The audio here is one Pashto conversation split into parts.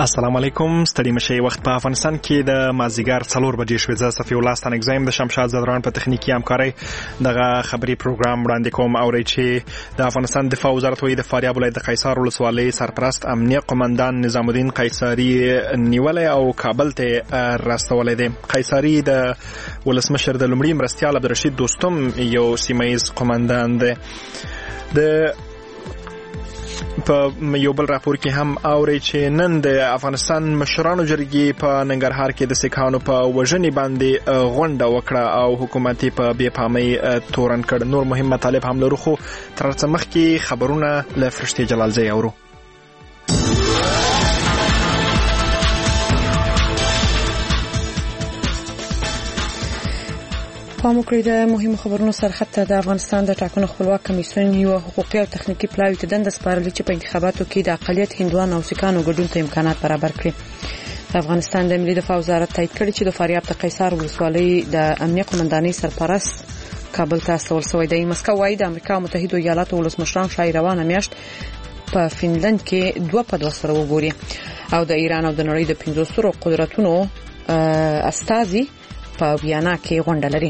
السلام علیکم. ستړي مشي وخت په افغانستان کې د مازیګر 4 بجې شوې. زه صفي الله ستان اگزایم د شمشاد زدران په تخنیکی همکاري دغه خبري پروګرام وړاندې کوم او چې د افغانستان دفاع وزارت وایي د فاریاب ولایت د قیصار ولسوالۍ سرپرست امنیه قومندان نظام الدین قیصاری نیولې او کابل ته راستولې دي. قیصاری د ولسمشر د لومړي مرستیال عبدالرشید دوستم یو سیمایز قومندان دی. د په یو بل راپور کې هم اوري چې نن د افغانستان مشرانو جرګې په ننګرهار کې د سیکهانو په وژنې باندې غونډه وکړه او حکومتي په بې پامۍ تورن کړ. نور مهم مطالب هم لرو خو تر څه مخکې خبرونه له فرشتي جلالزی اورو. پام وکړئ د مهمو خبرونو سرخط د افغانستان د ټاکنو خپلواک کمیسیون یو حقوقي او تخنیکی پلاوی ته دنده سپارلې چې په انتخاباتو کې د اقلیت هندوانو او سیکانو ګډون ته امکانات برابر کړي. د افغانستان د ملي دفاع وزارت تایید کړی چې د فاریاب د قیصار ولسوالۍ د امنیه قومندانۍ سرپرست کابل ته استول شوی دی. مسکو وايي د امریکا متحده ایالاتو ولسمشران شای روانه میاشت په فنلند کې 2 په 2 سره وګوري او د ایران او د نړۍ د 15 قدرتونو استازي په ویانا کې غونډه لري.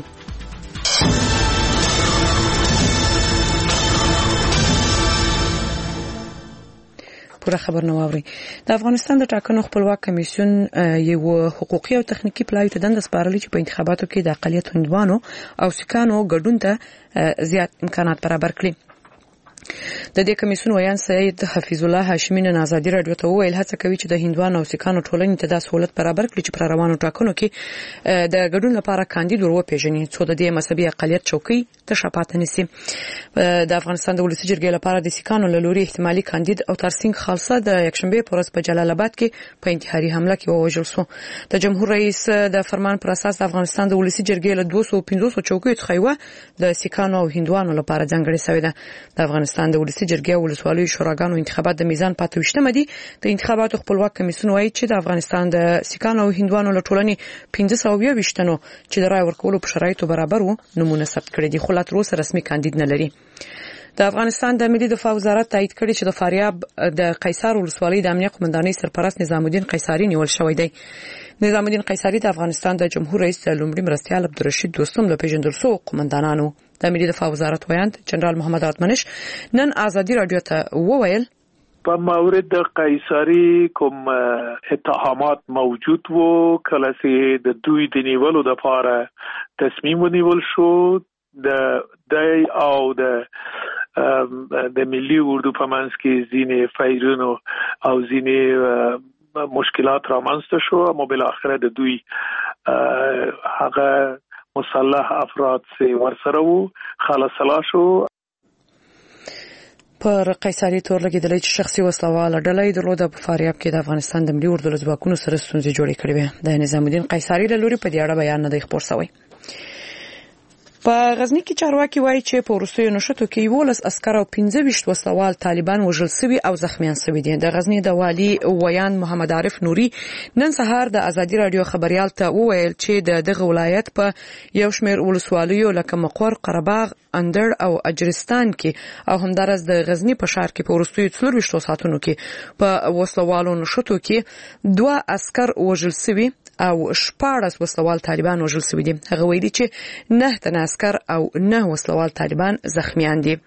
پوره خبر نو اوري. د افغانستان د ټاکنو خپلواک کمیسیون یو حقوقي او تخنیکی پلاوی ته دنده سپارلې چې په انتخاباتو کې د اقلیت هندوانو او سیکانو ګډون ته زیات امکانات برابر کړي. د دې کمیسیون ویان سید حفیظ الله هاشمی نن ازادي رادیو ته ویل هڅه کوي چې د هندوانو او سیکانو ټولنې ته د سہولت برابر کړي چې پر روانو ټاکنو کې د ګډون لپاره کاندید وروپیژني څو د دې مذهبي اقلیت چوکۍ ته شپاته نسی. د افغانستان د ولسی جرګې لپاره د سیکانو له لوري احتمالي کاندید او ترسنګ خالصه د یکشنبه پر ورځ په جلال آباد کې په انتحاري حمله کې ووژل شو. د جمهور رئیس د فرمان پر اساس د افغانستان د ولسی جرګې له 250 چوکۍ څخه یو د سیکانو او هندوانو لپاره ځانګړې شوې ده. د افغانستان د ولسی جرګې ولسوالۍ شوراګانو انتخابات د میزان پاتوشتمه دي. د انتخاباتو خپلواک کمیسیون وايي چې د افغانستان د سیکانو او هندوانو له ټولنې 1520 تنو چې د رای ورکولو په شرایطو برابر وو نمونه ثبت کړي دي خو لا تر اوسه رسمي کاندید نه لري. د افغانستان د ملي دفاع وزارت تایید کړی چې د فاریاب د قیصار ولسوالۍ د امنیه قومندانۍ سرپرست نظام الدین قیصاری نیول شوی دی. نظام الدین قیصاری د افغانستان د جمهور رئیس لومړي مرستیال عبدالرشید دوستم له پیژندل شو قومندانانو. د ملي دفاع وزارت ویاند جنرال محمد راتمنش نن ازادي رادیو ته وویل په مورد د قیصاری کوم اتهامات موجود وو کله چې د دوی د نیولو د لپاره تصمیم ونیول شو د او د ملي اردو په منځ کې ځینې فایرونو او ځینې مشکلات رامنځته شو اما بالاخره د دوی هغه مسلح افراد سي ورسره وو خلاص شو. پر قیصاری تور لګیدل چې شخصي وسلواله ډلې درلوده په فاریاب کې د افغانستان د ملي اردو ځواکونو سره ستونزې جوړې کړې وې. د نظام الدین قیصاری له لوري په دې اړه بیان نه دی خبر شوی. په غزنی کې چارواکي وایي چې په وروستیو نشټو کې 11 عسكر او 15 وسلوال طالبان وژل شوي او زخمیان شوي دي. د غزنی د والي ویان محمد عارف نوري نن سهار د ازادي رادیو خبريال ته وویل چې دغه ولایت په یو شمېر ولسوالیو لکه مقر، قرهباغ، اندړ او اجرستان کې او همدارس د غزنی په ښار کې په وروستیو 24 ساعتونو کې په وسلوالو نشټو کې 2 عسكر وژل شوي او 14 وسلوال طالبان وژل شوي دي. هغه ویلي چې 9 تن عسكر او 9 وسلوال طالبان زخمیان دي.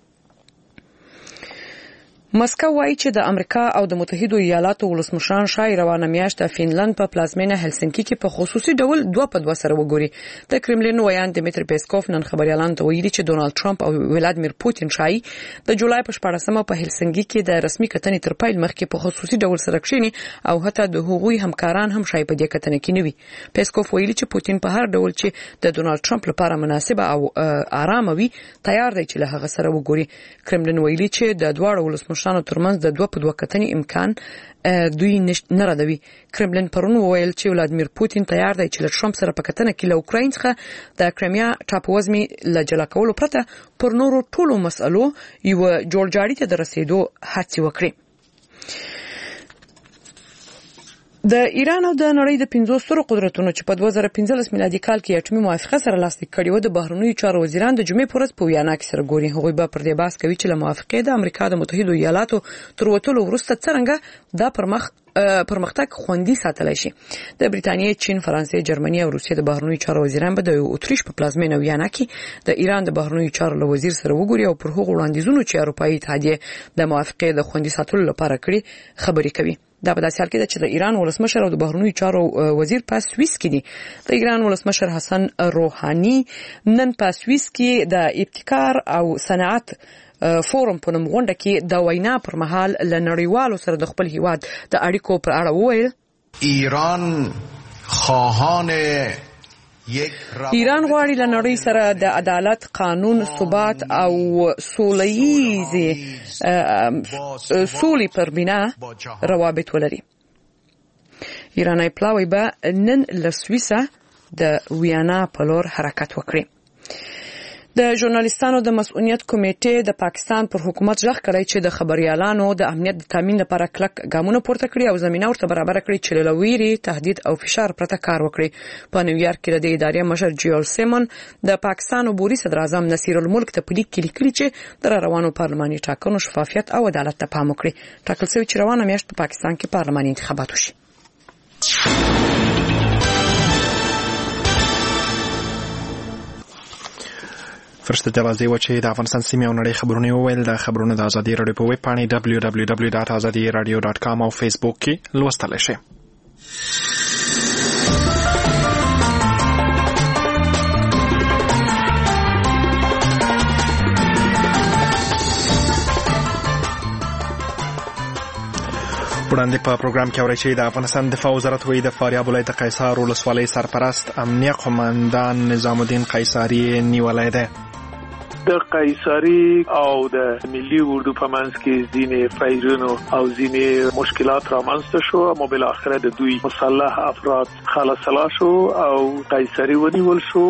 مسکو وايي چې د امریکا او د متحده ایالاتو ولسمشران شای روانه میاشت د فنلند په پلازمینه هلسنکی کې په خصوصي ډول 2 په 2 سره وګوري. د کرملین ویان دمیتری پیسکوف نن خبريالانو ته ویلي چې ډونالد ټرمپ او ولادیمیر پوتین شای د جولای په 14مه په هلسنکی کې د رسمي کتنې تر پایل مخکې په خصوصي ډول سره کښینی او حتی د هغوی همکاران هم شای په دې کتنه کې نوي. پیسکوف ویلي چې پوتین په هر ډول چې د ډونالد ټرمپ لپاره مناسب او آرام وي تیار دی چې له هغه سره وګوري. کرملین ویلي چې د دواړو ولسمشرانو ترمنځ د 2 په 2 کتنې امکان دوی نه ردوي. کرملین پرون وویل چې ولادیمیر پوتین تیار دی چې له ټرمپ سره په کتنه کې له اوکراین څخه د کرایمیا ټاپووزمي له جلا کولو پرته پر نورو ټولو مسألو یو جوړجاړي ته د رسیدو هڅه وکړي. د ایران او د نړۍ د 15 قدرتونو چې په 2015 میلادي کال کې اټومي موافقه سره لاسلیک کړې و د بهرنیو چارو وزیران د جمعې پر ورځ په ویانا کې سره ګوري. هغوی به پر دې بحث کوي چې له موافقې د امریکا د متحده ایالاتو تر وټولو وروسته څنګه دا پر مخ پرمختګ خوندي ساتلی شي. د بریتانیې، چین، فرانسې، جرمني او روسیې د بهرنیو چارو وزیران به د اتریش په پلازمینه ویانا کې د ایران د بهرنیو چارو له وزیر سره وګوري او پر هغو وړاندیزونو چې اروپایي اتحادیه د موافقې د خوندي ساتلو لپاره کړي خبرې کوي. دا په داسې حال کې ده چې د ایران ولسمشر او د بهرنیو چارو وزیر په سویس کې دي. د ایران ولسمشر حسن روحاني نن په سویس کې د ابتکار او صنعت فورم په نوم غونډه کې د وینا پر مهال له نړیوالو سره د خپل هیواد د اړیکو پر اړه وویل ایران غواړي له نړۍ سره د عدالت، قانون، ثبات او سولې پر بنا روابط ولري. ایراني پلاوی به نن له سویسه د ویانا په لور حرکت وکړي. د ژورنالیستانو د مسؤلیت کمیټې د پاکستان پر حکومت ژغ کړی چې د خبريالانو د امنیت د تامین لپاره کلک ګامونه پورته کړي او زمينه ورته برابر کړي چې له ویري، تهدید او فشار پرته کار وکړي. په نیویارک کې د ادارې مشر جیول سیمون د پاکستان عبوري صدر اعظم نصیر الملک ته په لیک کې لیکلي چې د روانو پارلماني ټاکنو شفافیت او عدالت ته پام وکړي. ټاکل شوی چې روانه میاشت په پاکستان کې پارلماني انتخابات وشي. فرشته جلازي و چې د افغانستان سیمې او نړۍ خبرونه وویل. د خبرونه د ازادي رادیو په ویب پاڼې www.azadiradio.com او فیسبوک کې لوستلی شئ. وړاندې په پروګرام کې اورئ چې د افغانستان دفاع وزارت وایي د فاریاب ولایت د قیصار ولسوالۍ سرپرست امنیه قماندان نظام الدین قیصاري نیولی دی. د قیصاري او د ملي اردو په منځ کې ځینې فایرونو او ځینې مشکلات رامنځته شو، اما بل اخر د دوی مسلح افراد خلاص شو او قیصاري ونیول شو.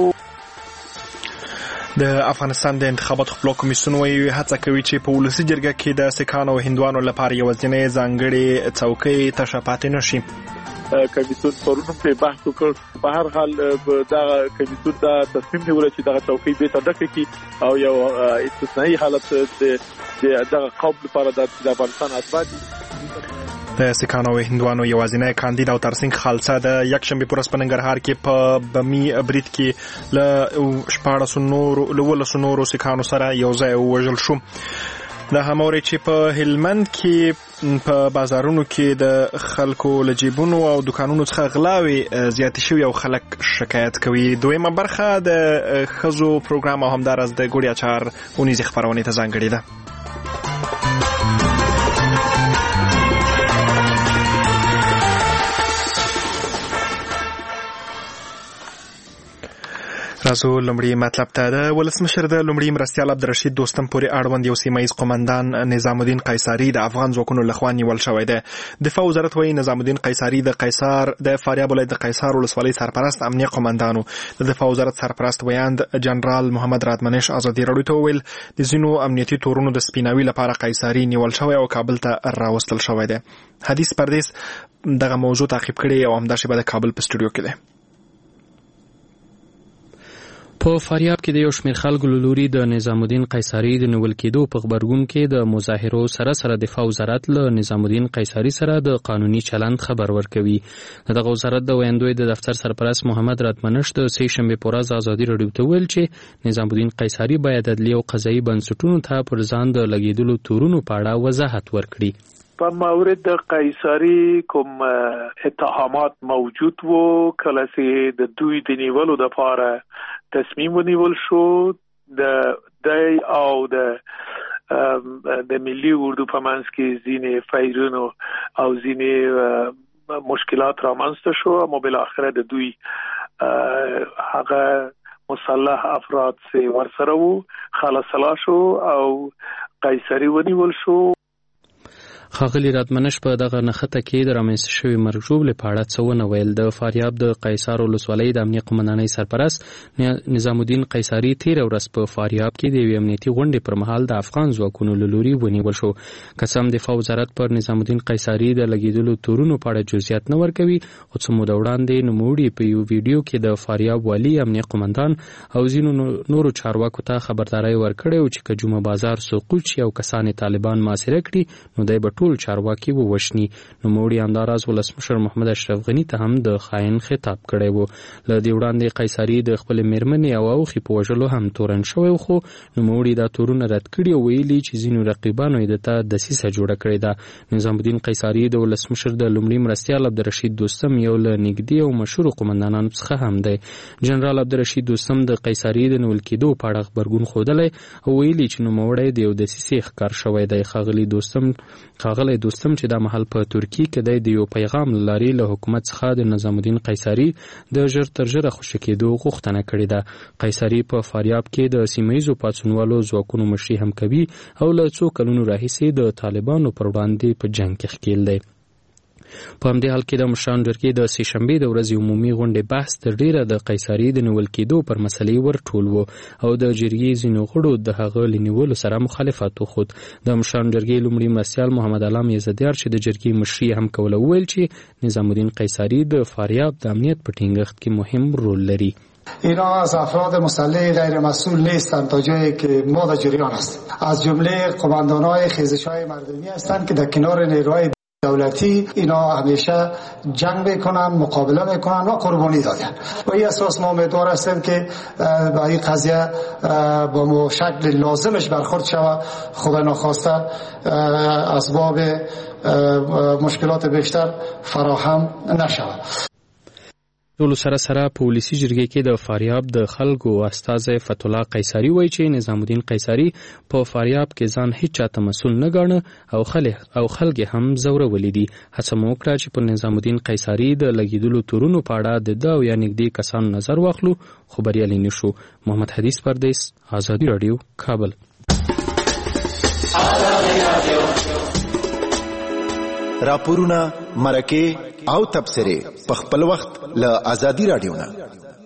د افغانستان د انتخاباتو خپلواک کمیسیون وایي هڅه کوي چې په ولسي جرګه کې د سیکانو او هندوانو لپاره یوازینۍ ځانګړې څوکۍ تشه پاتې نشي. کمیسیون پرونو په بحث وکړ. په هر حال دا کمیسیون دا تصمیم نیول چې دا څوکۍ به تدقیق کی او یو استثنایی حالت د دغه قوم لپاره د افغانستان اسباد د سیکانو او هندوانو یوازینی کاندید او ترڅنګ خالصه د یکشنبه پر ورځ په ننګرهار کې په بمی برید کې ل 14 نورو سیکانو سره یو ځای وژل شو. د هموري چې په هلمند کې په بازارونو کې د خلکو لجیبونو او دکانونو څخه غلاوي زیات شوی او خلک شکایت کوي. دویمه برخه د خزو پروګرام او همدارس د ګوړیا چار اونیزي خبرونه ته ځانګړې ده. راځو لومړی مطلب ته. د ولسمشر د لومړي مرستیال عبدالرشید دوستم پورې اړوند یو سیمایي قومندان نظام الدین قیصاري د افغان ځواکونو لخوا نیول شوی دی. دفاع وزارت وایي نظام الدین قیصاري د فاریاب ولایت د قیصار ولسوالۍ سرپرست امنیه قومندانو. د دفاع وزارت سرپرست ویاند جنرال محمد رادمنش ازادي راډیو ته وویل د ځینو امنیتي تورونو د سپیناوي لپاره قیصاري نیول شوی او کابل ته راوستل شوی دی. حدیث پردیس دغه موضوع تعقیب کړي او همداسې به د کابل په سټوډیو کې دی. په فاریاب کې د یو شمېر خلکو له لوري د نظام الدین قیصاري د نیول کېدو په غبرګون کې د مظاهرو سره دفاع وزارت له نظام الدین قیصاري سره د قانوني چلند خبر ورکوي. دغه وزارت د ویاندوی د دفتر سرپرست محمد رادمنش د سه شنبه په ورځ ازادي راډیو ته ویل چې نظام الدین قیصاري باید عدلي او قضایي بنسټونو ته پر ځان د لګیدلو تورونو په اړه وضاحت ورکړي. په مورد د قیصاري کوم اتهامات موجود وو، کله چې د دوی د نیولو لپاره تصمیم ونیول شو، د او د ملي اردو په منځ کې ځینې فایرونو او ځینې مشکلات رامنځته شو، اما بل اخر د دوی هغه مسلح افراد چې ورسره وو خلاص شو او قیصاري ونیول شو. ښاغلي رادمنش په دغه نښته کې د رامنځته شوي مرګ ژوبلې په اړه څه ونه ویل. د فاریاب د قیصار ولسوالۍ د امنیه قومندانۍ سرپرست نظام الدین قیصاري تېره ورځ په فاریاب کې د یوې امنیتي غونډې پر مهال د افغان ځواکونو له لوري ونیول شو. که څه هم دفاع وزارت پر نظام الدین قیصاري د لګېدلو تورونو په اړه جزئیات نه ورکوي، خو څه موده وړاندې نوموړي په یو ویډیو کې د فاریاب والي، امنیه قومندان او ځینو نورو چارواکو ته خبرداری ورکړی و چې که جمعه بازار سقوط شي او کسان طالبان محاصره کړي نو دی به ټول چارواکي ووشني. نوموړي اندراز ولسمشر محمد اشرف غنی ته هم د خاين خطاب کړی و. له دې وړاندې قیصري د خپل میرمنې او اوخي په وژلو هم تورن شوی، خو نوموړي دا تورونه رد کړي او ویلي چې ځینو رقیبانو یې دته دسیسه جوړه کړې ده. نظام الدین قیصري د ولسمشر د لومړي مرستیال عبدالرشید دوستم یو له نږدې او مشهور قومندانانو څخه هم دی. جنرال عبدالرشید دوستم د قیصري د نیول کېدو په اړه خبرګون ښودلی او ویلي چې نوموړی د یو دسیسې ښکار شوی دی. ښاغلی دوستم چې دا مهال په ترکیې کې دی، د یو پیغام له لارې له حکومت څخه د نظام الدین قیصري د ژر تر ژره خوشي کېدو غوښتنه کړې ده. قیصري په فاریاب کې د سیمه ییزو پاڅونوالو ځواکونو مشري هم کوي او له څو کلونو راهیسې د طالبانو پر وړاندې په جنګ کې ښکېل دی. په همدې حال کې د مشرانو جرګې د سې شنبې د ورځې عمومي غونډې بحث تر ډیره د قیصري د نیول کېدو پر مسلې ورټول و او د جرګې ځینو غړو د هغه له نیولو سره مخالفت وښود. د مشرانو جرګې لومړي مرستیال محمد علام یزدیار چې د جرګې مشري هم کوله وویل چې نظام الدین قیصري د فاریاب د امنیت په ټینګښت کې مهم رول لري. اینا از افراد مسلح غیر مسئول نیستند تا جایی که ما در جریان هستیم. از جمله قماندان‌های خیزش‌های مردمی هستند که در کنار نیروهای دولتی اینا همیشه جنگ میکنن، مقابله میکنن و قربانی دادن و این اساس ما امیدوار هستیم که با این قضیه با شکل لازمش برخورد شود. خدا ناخواسته اسباب مشکلات بیشتر فراهم نشود. ټولو سره په ولسي جرګې کې د فاریاب د خلکو استازی فتح الله قیصري وایي چې نظام الدین قیصري په فاریاب کې ځان هیڅ چاته مسؤل نه ګاڼه او خلک هم زورولي دي. هڅه مو وکړه چې په نظام الدین قیصري د لګېدلو تورونو په اړه د ده او یا نږدې کسانو نظر واخلو، خو بریالي نه شو. محمد حدیث پردیس، آزادي راډیو، کابل. راپورونه، مرکې او تبصرې په خپل وخت له آزادي راډیو نه.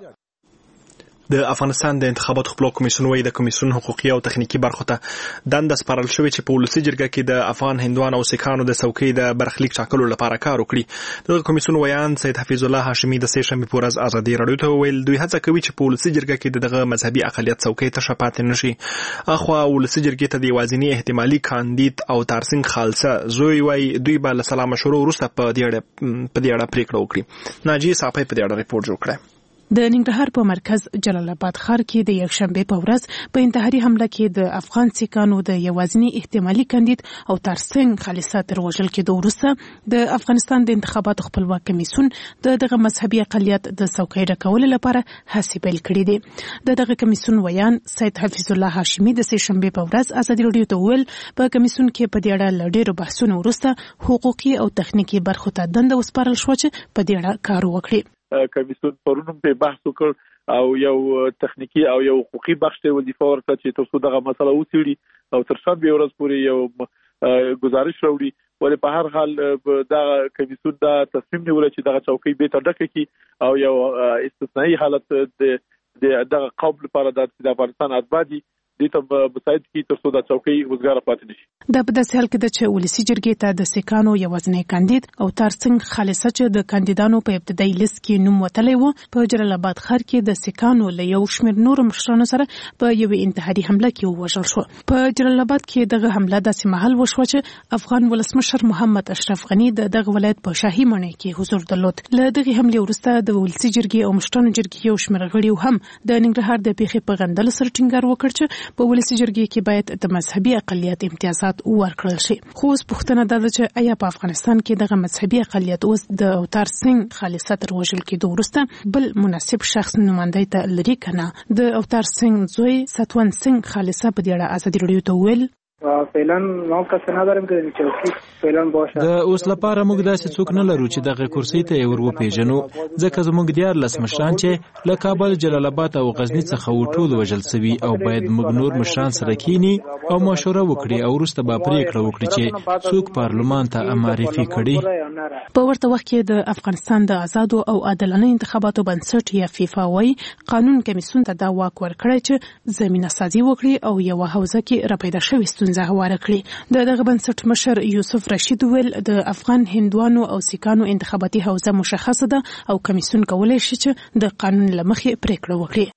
د افغانستان د انتخاباتو خپلواک کمیسیون وايي د کمیسیون حقوقي او تخنیکی برخو ته دنده سپارل شوې چې په ولسي جرګه کې د افغان هندوانو او سیکانو د څوکۍ د برخلیک ټاکلو لپاره کار وکړي. د کمیسیون ویان سید حفیظ الله هاشمي د سې شنبې په ورځ آزادي راډیو ته ویل دوی هڅه کوي چې په ولسي جرګه کې دغه مذهبي اقلیت څوکۍ ته شپات نشي. اخوا ولسي جرګې ته د یوازینی احتمالي کاندید او تارسنګ خالصه زوی وای دوی به له سلام مشورو وروسته په دې اړه پریکړه وکړي. ناجی صافی په دې اړه ریپورت جوړ کړی. د ننګرهار په مرکز جلال آباد ښار کې د یکشنبه په ورځ په انتحاري حمله کې د افغان سیکانو د یوازینی احتمالي کاندید او ترڅنګ خالصه تر وژل کېدو وروسته د افغانستان د انتخاباتو خپلواک کمیسیون دغه مذهبي اقلیت د څوکۍ ډکولو لپاره هڅې پیل کړې دي. دغه کمیسیون ویان سید حفیظ الله هاشمي د سې شنبه په ورځ آزادي راډیو ته ویل په کمیسیون کې په دې اړه ډېر بحثونه وروسته حقوقي او تخنیکی برخو ته دنده وسپارل شو چې په دې اړه کار وکړي. کمیسیون پرونم په بحث وکړ او یو تخنیکی او یو حقوقي بخش ته وظیفه ورکړه چې تاسو دغه مسله وڅېړي او تر څو به ورځ پورې یو گزارش راوړي. ولې په هر حال دا کمیسیون دا تصمیم نیول چې دغه څوکۍ به تر ډکه کی او یو استثنایی حالت د دغه قوم لپاره د افغانستان آزادي دې ته مساعد کی تر څو د څوکۍ وزګار پاتې نشي. دا په داسې حال کې ده چې ولسي جرګې ته د سیکانو یوازینی کاندید او ترڅنګ خالصه چې د کاندیدانو په ابتدایي لیست کې نوم وتلی و په جلال آباد ښار کې د سیکانو له یو شمېر نورو مشرانو سره په یوې انتحاري حمله کې ووژل شو. په جلال آباد کې دغه حمله داسې مهال وشوه چې افغان ولسمشر محمد اشرف غنی دغه ولایت په شاهي ماڼۍ کې حضور درلود. له دغه حملې وروسته د ولسي جرګې او مشرانو جرګې یو شمېر غړي هم د ننګرهار د پیښې په غندلو سره ټینګار وکړ چې په ولسي جرګې کې باید د مذهبي اقلیت امتیازات ورکړل شي. خو اوس پوښتنه دا ده چې آیا په افغانستان کې دغه مذهبي اقلیت اوس د ترڅنګ خالصه تر وژل کېدو وروسته بل مناسب شخص نمایندګۍ ته لري که نه؟ د ترڅنګ زوی ستون سنگ خالصه په دې اړه آزادي راډیو ته ویل فعلا ما کس ندارم که این چوکی فعلا باشه. د اوس لپاره موږ داسې څوک نه لرو چې دغه کرسي ته ور وپیژنو، ځکه زموږ دیار لس مشران چې له کابل، جلال آباد او غزنی څخه وټول وژل شوي او باید موږ نور مشران سره کینی او مشوره وکړي او وروسته به پریکړه وکړي چې څوک پارلمان ته معرفي کړي. په ورته وخت کې د افغانستان د آزادو او عادلانه انتخاباتو بنسټ یا فیفا وايي قانون کمیسیون ته دا واک ورکړی چې زمینه سازي وکړي او یو حوزه کې راپیدا شوې ستونزه هواره کړي. دغه بنسټ مشر یوسف رشید ویل د افغان هندوانو او سیکانو انتخاباتي حوزه مشخصه ده او کمیسیون کولای شي چې د قانون له مخې پریکړه وکړي.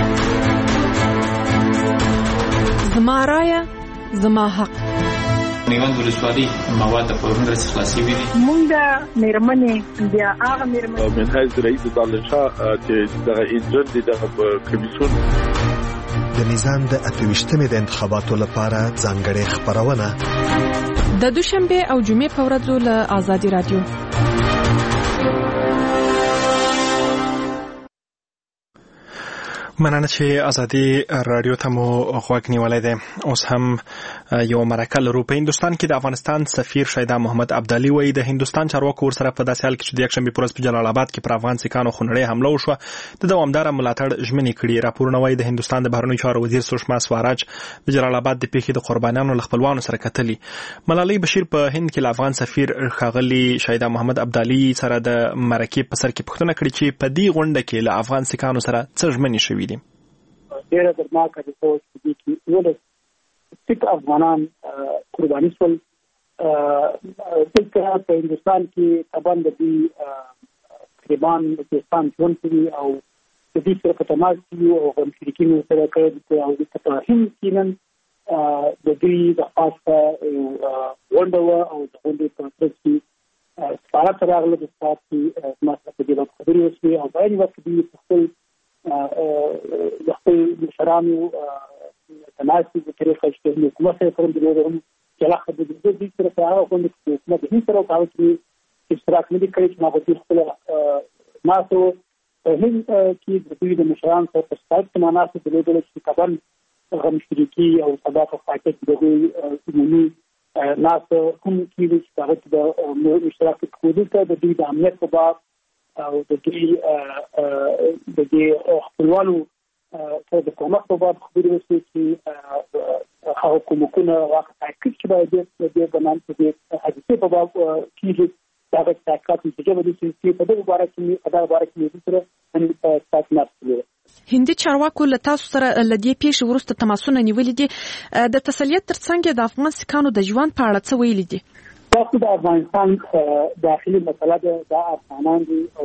زما رایه زما حق. میوند ولسوالۍ مواد د پرون ورځ خلاصي وي. موږ د میرمنې بیا هغه میرمنې منهج رئیس دالشاه چې دغه انجن د کمیسیون د نظام د 28مې د انتخاباتو لپاره ځانګړې خبرونه د دوشنبه او جمعې په ورځو له آزادي رادیو. مننه چې ازادي رادیو ته مو غوږ نیولای دی. اوس هم یو مرکه لرو. په هندستان کې د افغانستان سفیر شیدا محمد عبدالي وایي د هندستان چارواکو ورسره په داسې حال کې چې د یکشنبې په ورځ په جلال آباد کې پر افغان سیکانو خونړۍ حمله وشوه د دوامداره ملاتړ ژمنې کړي. راپورونه وایي د هندستان د بهرنیو چارو وزیر سوشما سواراج د جلال آباد د پیښې د قربانیانو له خپلوانو سره کتلي. ملالۍ بشیر په هند کې له افغان سفیر ښاغلي شیدا محمد عبدالي سره د مرکې په سر کې پوښتنه کړې چې په دې غونډه کې له افغان سیکانو سره څه ژمنې شوي دي. ډېره درناکه رپورټ دی چې ولې ټیک افغانان قرباني شول. دلته په هندوستان کې طبعا د دې تقریبا هندوستان ژوند کوي او د دې سره په تماس کې او هم شریکینو سره کوي او د تفاهم کې نن د دې د خاصه غونډه او د غونډې په ترڅ کې سفارت راغله د سفارت کې ماته په دې وخت خبرې وشوې او باید وخت دې خپل د خپل مشرانو تناسب په طریقه چې حکومت سره کوم دی ورته چې لا خبرې د دې سره هغه کوم چې حکومت هیڅ سره کاوه چې اشتراک نه کوي چې ما په خپل ناسو هم کې د دې د مشرانو سره په ستاسو مناسب د دې چې کبن غم شریکی او سبا په فاکت د عمومي ناسو کوم کې چې هغه د اشتراک کوي ته د دې د امنیت په باب او د دې خپلوانو د کومک په باب خبرې وشي چې هغه کومکونه واقع تحقیق چې باید د دې بنان په دې حادثه په باب کېږي دا د تحقیقات چې په دې په دغه باره کې سره هم تاسو نه هندي چارواکو له تاسو سره له دې پیښې وروسته تماسونه نیولې دي. د تسلیت ترڅنګ د افغان سیکانو د ژوند په اړه څه ویلي دي؟ تاسو د افغانستان داخلي مسله ده د افغانان دي او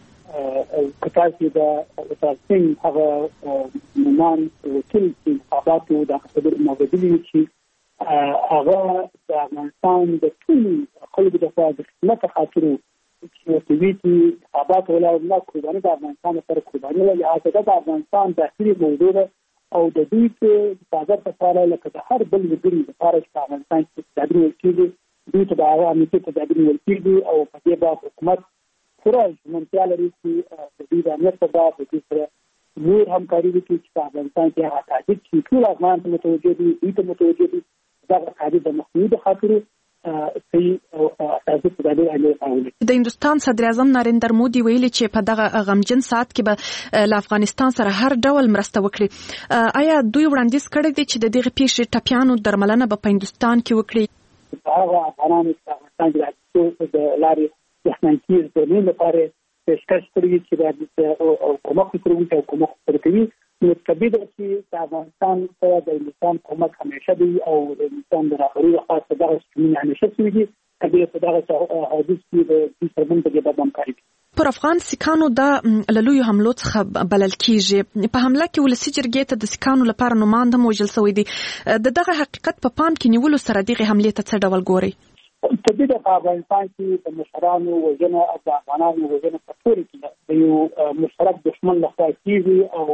کتاسي د تاسین هغه نومان وکیل چې خبراتو د خبرو موجودي چې هغه د افغانستان د ټول خلکو د خدمت خاطر چې ویتي خبرات ولا نه قرباني د افغانستان لپاره قرباني ولا هغه د افغانستان داخلي موضوع او د دې په تازه لپاره لکه د هر بل وګړي لپاره چې افغانستان کې تدریس کیږي دوی ته د هغه امنیتي تدابیر ولکېږي او په دې باب حکومت پوره ژمنتیا لري چې د دې د امنیت په باب د دې سره نور همکاري وکړي چې په افغانستان کې هغه تاجک چې ټول افغان ته متوجه دي دوی ته متوجه دي دغه تاجک د مخنیوي د خاطر صحیح او اساسي تدابیر عملي کول. د هندستان صدر اعظم نریندر مودي ویلي چې په دغه غمجن ساعت کې به له افغانستان سره هر ډول مرسته وکړي. آیا دوی وړاندیز کړی دی چې د دغه پیښې ټپیانو درملنه په هندستان کې وکړي؟ هغه افغانانو چې افغانستان کې د لارې تخنیکي زمینه لپاره پیشکش کړی چې د کومک کوي او کومک کوي نو طبيعي چې افغانستان سره د هندستان کومک همیشه دی او د هندستان د راغلي خاصه دغه شمول همیشه سوي طبيعي په دغه حدود کې د سرمن په جبه همکاري پر افغان سیکانو د لویو حملو څخه بلل کیږي. په حمله کې ولسی جرګې ته د سیکانو لپاره نوماند موجل شوی دی. دغه حقیقت په پام کې نیولو سره دغه حمله ته څه ډول ګوري؟ طبيعي د افغانستان کې د مشرانو وژنه او د افغانانو وژنه په ټول کې د یو مشترک دښمن لخوا کیږي او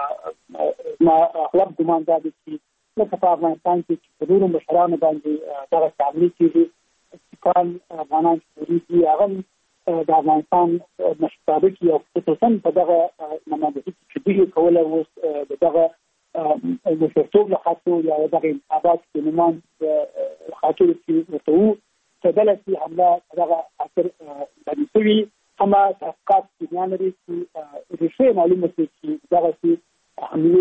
ما اغلب ګمان دا دي چې په افغانستان کې د ټول مشرانو باندې دغه تعامل کیږي چې افغانان چې هغه د افغانستان مشترک یو خصوصا په دغه نماینده چې دوی کوله اوس دغه د شرطوب له خاطر یا دغه انتخابات کې نومان خاطر چې وته تدلسي حمله دغه خاطر باندې سوي اما تحقیقات بیان لري چې ریښه معلومه شي چې دغه چې حمله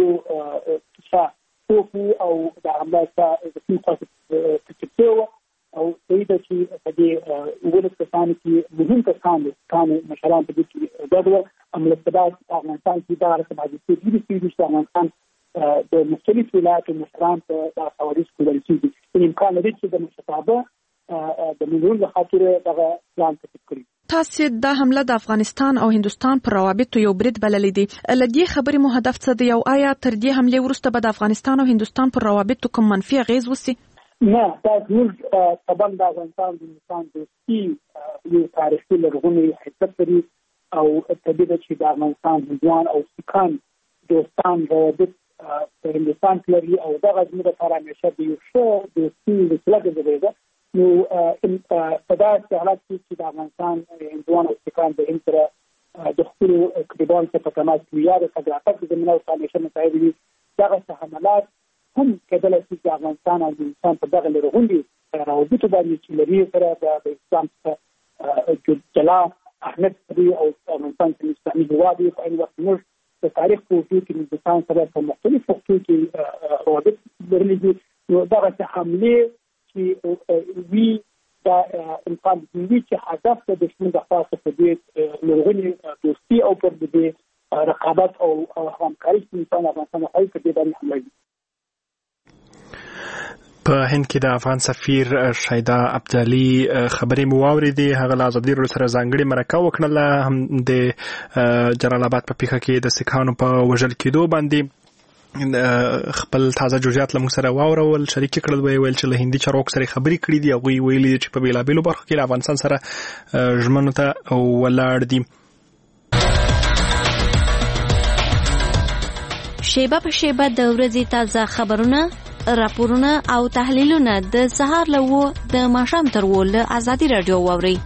او د حمله د څه او دې چې په دې ولې کسان چې مهم کسان مشران په دې کې دغه عملیات په افغانستان کې دا راځي چې افغانستان د مختلفو ولایتو مشران په حوادث کې ورسېږي. امکان لري چې د مشابه د مليون خاطر دغه پلان تطبیق کړي. تاسو د حمله د افغانستان او هندستان پر روابطو یو برید بللې دي. لدې خبرې مو هدف څه دی او آیا تر دې حمله وروسته به د افغانستان او هندستان پر روابطو کوم منفي اغیز وسی؟ نه دا زموږ طبعا د افغانستان د انسان دوستي یو تاریخي لرغونی حیثیت لري او طبیعي ده چې د افغانستان هندوان او سیکان دوستان روابط په هندوستان کې لري او دغه زموږ لپاره همیشه د یو ښه دوستي وسیله ګرځېده. نو په داسې حالت کې چې د افغانستان هندوان او سیکان د هند سره د خپلو کډوالو سره په تماس کې یا د تګ راتګ د زمینه ورته همیشه مساعد وي. دغسې حملات هم کېدلی شي چې افغانستان او د انسان په دغه لرغوني روابطو باندې چې لري سره د اسلام څخه جلا اهمیت لري او افغانستان چې اسلامي هېواد وي. په عین وخت موږ د تاریخ په اوږدو کې هندوستان سره په مختلفو وختو کې روابط لرلي دي. نو دغسې حملې چې وي دا امکان وي چې هدف د دښمن د خوا څخه په دې لرغونې دوستي او پر دې رقابت او همکاري چې انسان افغانستان خواهي په دې باندې حمله وي. په هند کې د افغان سفیر شایدا عبدالي خبرې مو واورېدې. هغه له ازادي راډیو سره ځانګړې مرکه وکړله هم د جلال آباد په پیښه کې د سیکهانو په وژل کېدو باندې خپل تازه جزئیات له موږ سره واورول، شریک کړل. ویل چې له هندي چارواکو سره خبرې کړې دي. هغوی ویلي چې په بېلابېلو برخو کې له افغانستان سره ژمنو ته ولاړ دي. شیبه په شیبه د ورځې تازه خبرونه، راپورونه او تحلیلونه د سهار له 9 د ماښام تر 10 له ازادي راډیو واورئ.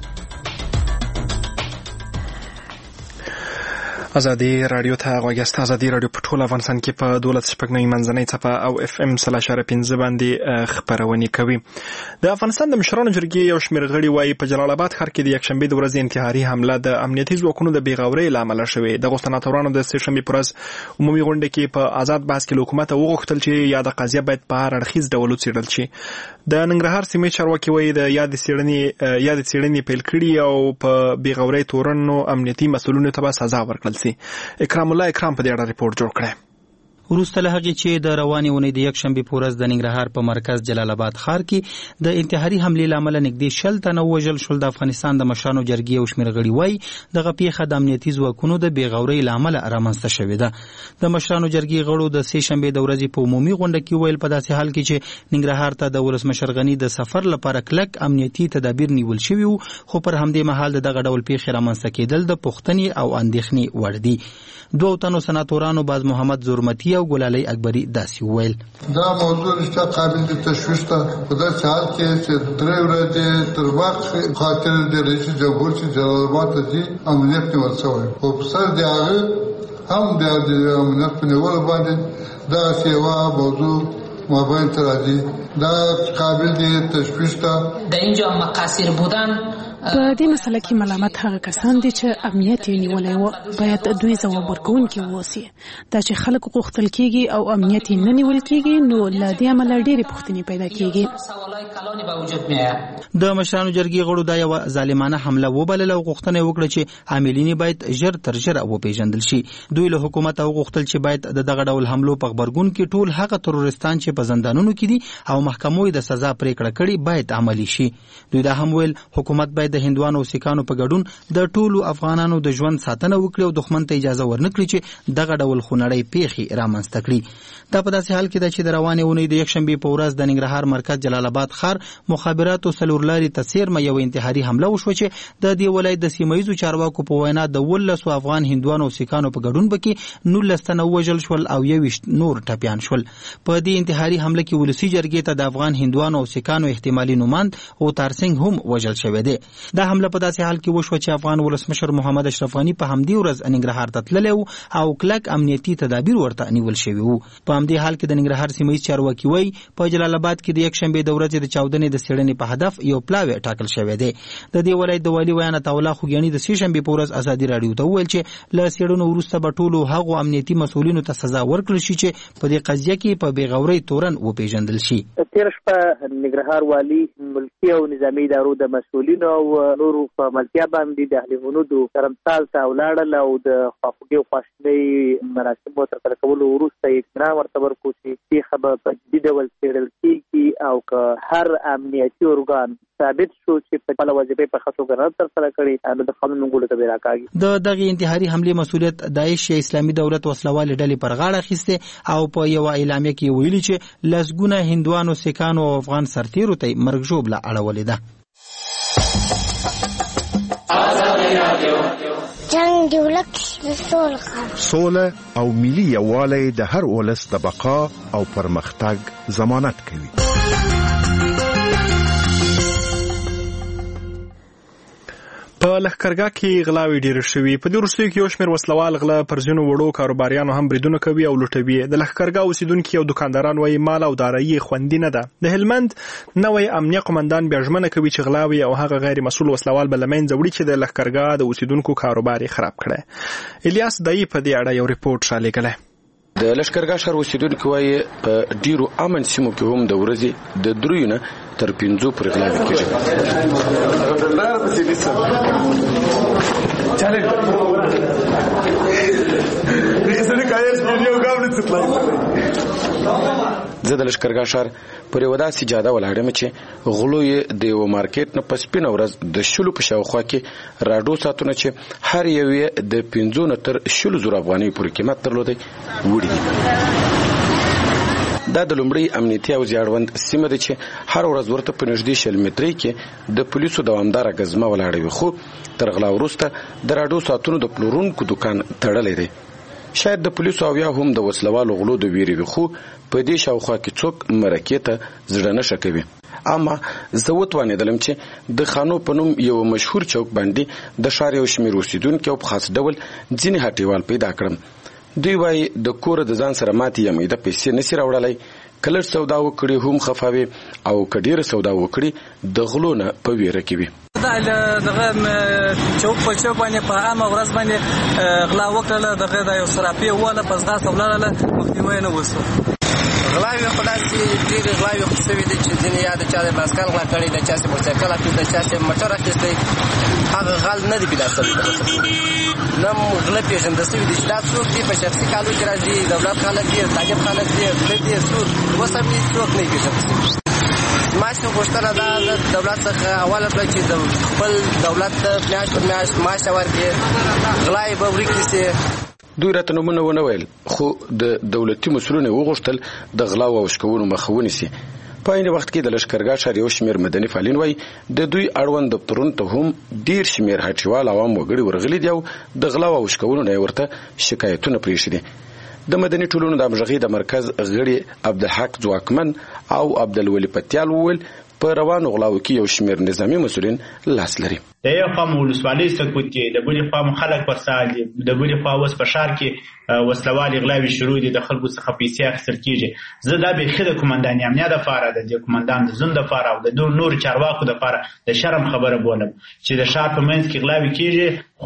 ازادي راډیو ته غوږ یاست. ازادي راډیو په ټول افغانستان کې په 12.9 منځنۍ څپه او FM 0.5 باندې خبرونه کوي. د افغانستان د مشرانو جرګې یو شمېر غړي وایي په جلال آباد ښار کې د یکشنبې د ورځې انتحاري حمله د امنیتي ځواکونو د بېغورۍ له امله شوې. د سناتورانو د سه شنبې پر ورځ عمومي غونډه کې په آزاد بحث کې له حکومت وغوښتل چې یاد قضیه باید په هر اړخیز ډول وڅېړل شي. د ننګرهار سیمې چارواکي وایي د یاد څېړنې پیل کړي او په بېغورۍ تورنو امنیتي مسؤلینو ته به سزا ورکړل شي. اکرام الله اکرام په دې اړه ریپورت جوړ کړی. وروسته له هغې چې د روانې اونۍ د یکشنبې په ورځ د ننګرهار په مرکز جلال آباد ښار کې د انتحاري حملې له امله نږدې 60 تنه ووژل شول. د افغانستان د مشرانو جرګې یو شمېر غړي وایي دغه پیښه د امنیتي ځواکونو د بېغورۍ له امله رامنځته شوې ده. د مشرانو جرګې غړو د سه شنبې د ورځې په عمومي غونډه کې ویل په داسې حال کې چې ننګرهار ته د ولسمشر غني د سفر لپاره کلک امنیتي تدابیر نیول شوي وو، خو پر همدې مهال دغه ډول پیښې رامنځته کېدل د پوښتنې او اندېښنې وړ دي. 2 تنو سناتورانو باز محمد زورمتی او ګلالۍ اکبري داسې وویل دا موضوع رښتیا قابل د تشویش ده. په داسې حال کې چې 3 ورځې تر وخت خاطر د رئیس جمهور چې جلال آباد ته ځي امنیت نیول شوی او په سر د هغه هم د امنیت په نیولو باندې دا سیوا موضوع مابین ته راځي. دا قابل د تشویش ده. در اینجا مقاصر بودن په دې مسله کې ملامت هغه کسان دي چې امنیت یې نیولی و، باید دوی ځواب ورکوونکي واوسي. دا چې خلک غوښتل کېږي او امنیت یې نه نیول کېږي نو له دې امله ډېرې پوښتنې پیدا کېږي. د مشرانو جرګې غړو دا یوه ظالمانه حمله وبلله او غوښتنه یې وکړه چې عاملین باید ژر تر ژره وپېژندل شي. دوی له حکومته وغوښتل چې باید د دغه ډول حملو په غبرګون کې ټول هغه ترورستان چې په زندانونو کې دي او محکمو یې د سزا پریکړه کړې باید عملي شي. دوی دا هم ویل حکومت باید د هندوانو او سیکانو په ګډون د ټولو افغانانو د ژوند ساتنه وکړي او دښمن ته اجازه ورنکړي چې دغه ډول خونړۍ پیښې رامنځته کړي. دا په داسې حال کې ده چې د روانې اونۍ د یکشنبې په ورځ د ننګرهار مرکز جلال آباد ښار مخابراتو څلورلارې ته څیرمه یو انتحاري حمله وشوه چې د دې ولایت د سیمهییزو چارواکو په وینا د 12 افغان هندوانو او سیکانو په ګډون پکې 19 تنه ووژل شول او 21 نور ټپیان شول. په دې انتحاري حمله کې ولسي جرګې ته د افغان هندوانو او سیکانو احتمالي نوماند او تارسنګ هم وژل شوی دی. دا حمله په داسې حال کې وشوه چې افغان ولسمشر محمد اشرف غني په همدې ورځ ننګرهار ته تللی و او کلک امنیتي تدابیر ورته نیول شوي وو. په همدې حال کې د ننګرهار سیمهییز چارواکي وایي په جلال آباد کې د یکشنبې د ورځې د چاودنې د څېړنې په هدف یو پلاوی ټاکل شوی دی. د دې ولایت د والي ویان عطاالله خوږیاني د سه شنبې په ورځ ازادي راډیو ته وویل چې له څېړنو وروسته به ټولو هغو امنیتي مسؤلینو ته سزا ورکړل شي چې په دې قضیه کې په بېغورۍ تورن وپېژندل شي. تېره شپه ننګرهار والي ملکي او نظامي ادارو د مسؤلینو او نورو په ملتیا باندې د اهل هنودو ترمثال ته ولاړل او د خواخوږي او خواشینۍ مراسمو ترسره کولو وروسته اطمینان ورته ورکړو چې پیښه به په جدي ډول څېړل کېږي او که هر امنیتي ارګان ثابت شو چې په خپله وظیفې په ښه توګه نه ترسره کړي نو د قانون منګولو ته به راکاږي. د دغې انتحاري حملې مسؤلیت داعش یا اسلامي دولت وسلوالې ډلې پر غاړه اخیستې او په یوه اعلامیه کې ویلي چې لسګونه هندوانو، سیکانو او افغان سرتیرو ته یې مرګ ژوبله اړولې ده. جنگ دی ولک د سوله او ملي یووالی د هر ولس د بقا او پرمختګ ضمانت کوي. په لښکرګاه کې غلاوې ډېرې شوي. په دې وروستیو کې یو شمېر وسلوال غله پر ځینو وړو کاروباریانو هم بریدونه کوي او لوټوي. د لښکرګاه اوسیدونکي او دکانداران وایي مال او دارایي خوندي نه ده. د هلمند نوی امنیه قمندان بیا ژمنه کوي چې غلاوې او هغه غیر مسؤل وسلوال به له منځه وړي چې د لښکرګاه د اوسیدونکو کاروبار یې خراب کړی. الیاس دایي په دې اړه یو ریپورټ رالیږلی. د لښکرګاه ښار اوسیدونکي وایي په ډیرو امن سیمو کې هم د ورځې د 3 نه تر 5 پورې غلاوې کېږي. زه د لښکرګاه ښار پر یوه داسې جاده ولاړ یم چې غلو یې د یوه مارکیټ نه په سپینه ورځ د 10 په شاوخوا کې راډو ساعتونه چې هر یو یې د 15 نه تر 20,000 افغانۍ پورې قیمت درلودی وړي دي. دا د لومړی امنیتي او زیاړوند سیمه ده چې هر ورځ ورته په نږدې 100 مترۍ کې د پولیسو دوامداره ګزمه ولاړه وي، خو تر غلا وروسته د راډو ساعتونو د پلورونکو دکان تړلی دی. شاید د پولیسو او یا هم د وسلوالو غلو د ویرې وي، خو په دې شاوخوا کې څوک مرکې ته زړه نه ښه کوي. اما زه وتوانېدلم چې د خانو په نوم یو مشهور چوک باندې د ښار یو شمېر اوسیدونکي او په خاص ډول ځینې هټیوال پیدا کړم. دوی وایي د کوره د ځان سره ماتې یا میده پیسې نشي راوړلی، که لږ سودا وکړي هم خفه وي او که ډېره سودا وکړي د غلو نه په ویره کې وي. دغه چوک په چوک باندې په عامه ورځ باندې غلا وکړله، دغه د یو صرافي وواله په ځغاسته ولاړله، مخنیوی نه وسو. غلاوې خو داسې ډېرې غلاوې خو شوي دي چې ځینې یا د چا د باسکل غلا کړی، د چا چې موټرسایکل اخیستی، د چا چې موټر اخیستی، هغه غل نه دی پیدا شوی. نه غله پېژنده شوي دي چې دا څوک دي، په شخصي کالو کې راځي، دولت خلک دي، طالب خلک دي، غله دي، څوک اوس هم څوک نه یې پېژنده شوي. معاش ته غوښتنه دا د دولت څخه اوله کړه چې د خپل دولت ته میاشت پر میاشت معاش ورکړي، غلا یې به ورکړي سي. دوی راته نومونه ونه ویل، خو د دولتي مسؤلینو وغوښتل د غلاو او شکونو مخه ونیسي. په عین وخت کې د لښکرګاه ښار یو شمېر مدني فعالین وایي د دوی اړوند دفترونو ته هم ډېر شمېر هټیوال عوام وګړي ورغلي دي او د غلاو او شکونو نه یې ورته شکایتونه پرېښي دي. د مدني ټولنو د همغږۍ د مرکز غړي عبدالحق ځواکمن او عبدالولي پتیال وویل په روانو غلاو کې یو شمېر نظامي مسؤلین لاس لري. د یو خوا ولسوالۍ سکوت کې، د بلې خوا خلک پر سال دي، د بلې خوا اوس په ښار کې وسلوالې غلاوې شروع دي، د خلکو څخه پیسې اخیستل کېږي. زه دا بیخي د قمنداني امنیه دپاره، د دې قمندان د زون دپاره او د نورو چارواکو دپاره د شرم خبره بولم چې د ښار په منځ کې غلاوې کېږي، خو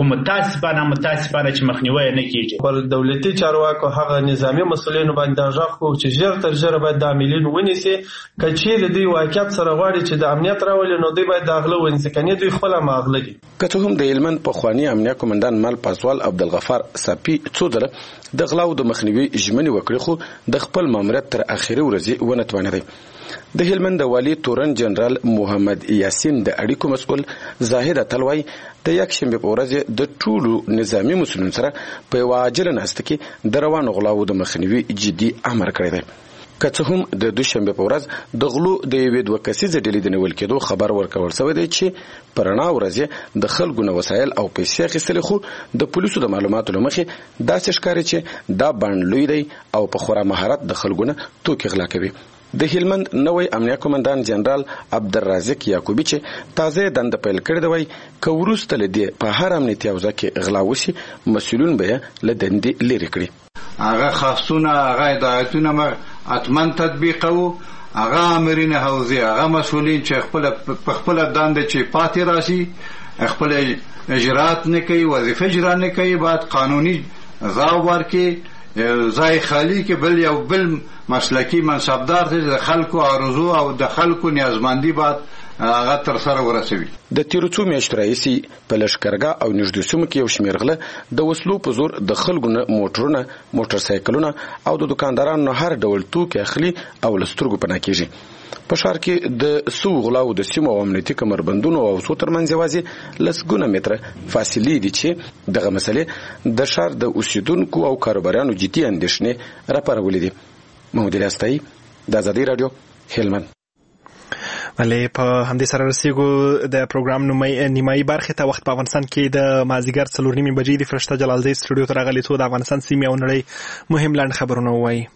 متاسفانه چې مخنیوی نه کېږي. پر دولتي چارواکو هغه نظامي مسؤلینو باندې دا غږ کوو چې ژر تر ژره باید د عاملین ونیسي. که چیرې دوی واقعیت سره غواړي چې د امنیت راولي، نو دوی باید د غله ونیسي، کنې دوی خپله مغله دي. که څه هم د هلمند پخواني امنیه قمندان مال پاسوال عبدالغفار صافي څو ځله د غلاو د مخنیوي ژمنې وکړې، خو د خپل ماموریت تر اخري ورځې ونه توانېدی. د هلمند د والي تورن جنرال محمد یاسین د اړیکو مسؤل زاهد اتل وایي د یکشنبې په ورځ د ټولو نظامي مسؤلینو سره په یوه عاجله ناسته کې د روانو غلاو د مخنیوي جدي امر کړی دی. که څه هم د دوشنبې په ورځ د غلو د یوې 2 کسیزې ډلې د نیول کېدو خبر ورکول شوی دی چې په رڼا ورځ د خلکو نه وسایل او پیسې اخیستلې، خو د پولیسو د معلوماتو له مخې داسې ښکاري چې دا بڼ لوی دی او په خورا مهارت د خلکو نه توکي غلا کوي. د هلمند نوی امنیه قمندان جنرال عبدالرازق یعقوبی چې تازه دنده پیل کړې ده وایي که وروسته له دې په هر امنیتي حوزه کې غلا وشي، مسؤلین به یې له دندې لرې کړي. هغه خاصونه، هغه هدایتونه موږ حتما تطبیقوو. هغه امرین حوزې، هغه مسؤلین چې خپل دنده چې پاتې راشي، خپل اجرات نه کوي، وظیفه اجرا نه کوي، باید قانوني ځواب ورکړي، ځای خالی کې بل مسلکی منصبدار ته د خلکو آرزو او د خلکو نیازمندي باید هغه تر سره ورسوي. د تیرو څو میاشتو راهیسې په لښکرګاه او نږدې سیمو کې یو شمېر غله د وسلو په زور د خلکو نه موټرونه، موټر سایکلونه او د دکاندارانو نه هر ډول توکي اخلي او له سترګو پناه کېږي. په ښار کې د سو غلاو د سیمو او امنیتي کمربندونو او څو ترمنځ یوازې لسګونه متره فاصلې دي چې دغه مسلې د ښار د اوسیدونکو او کاروبارانو جدي اندېښنې راپارولې دي. محمود الیاستایي، د ازادي راډیو، هلمند. ولې په همدې سره رسیدو د پروګرام نیمایي برخې ته. وخت په افغانستان کې د مازدیګر 4:30 بجې د فرشته جلالزی سټوډیو ته راغلي څو د افغانستان سیمې او نړۍ مهم لاند خبرونه وایي.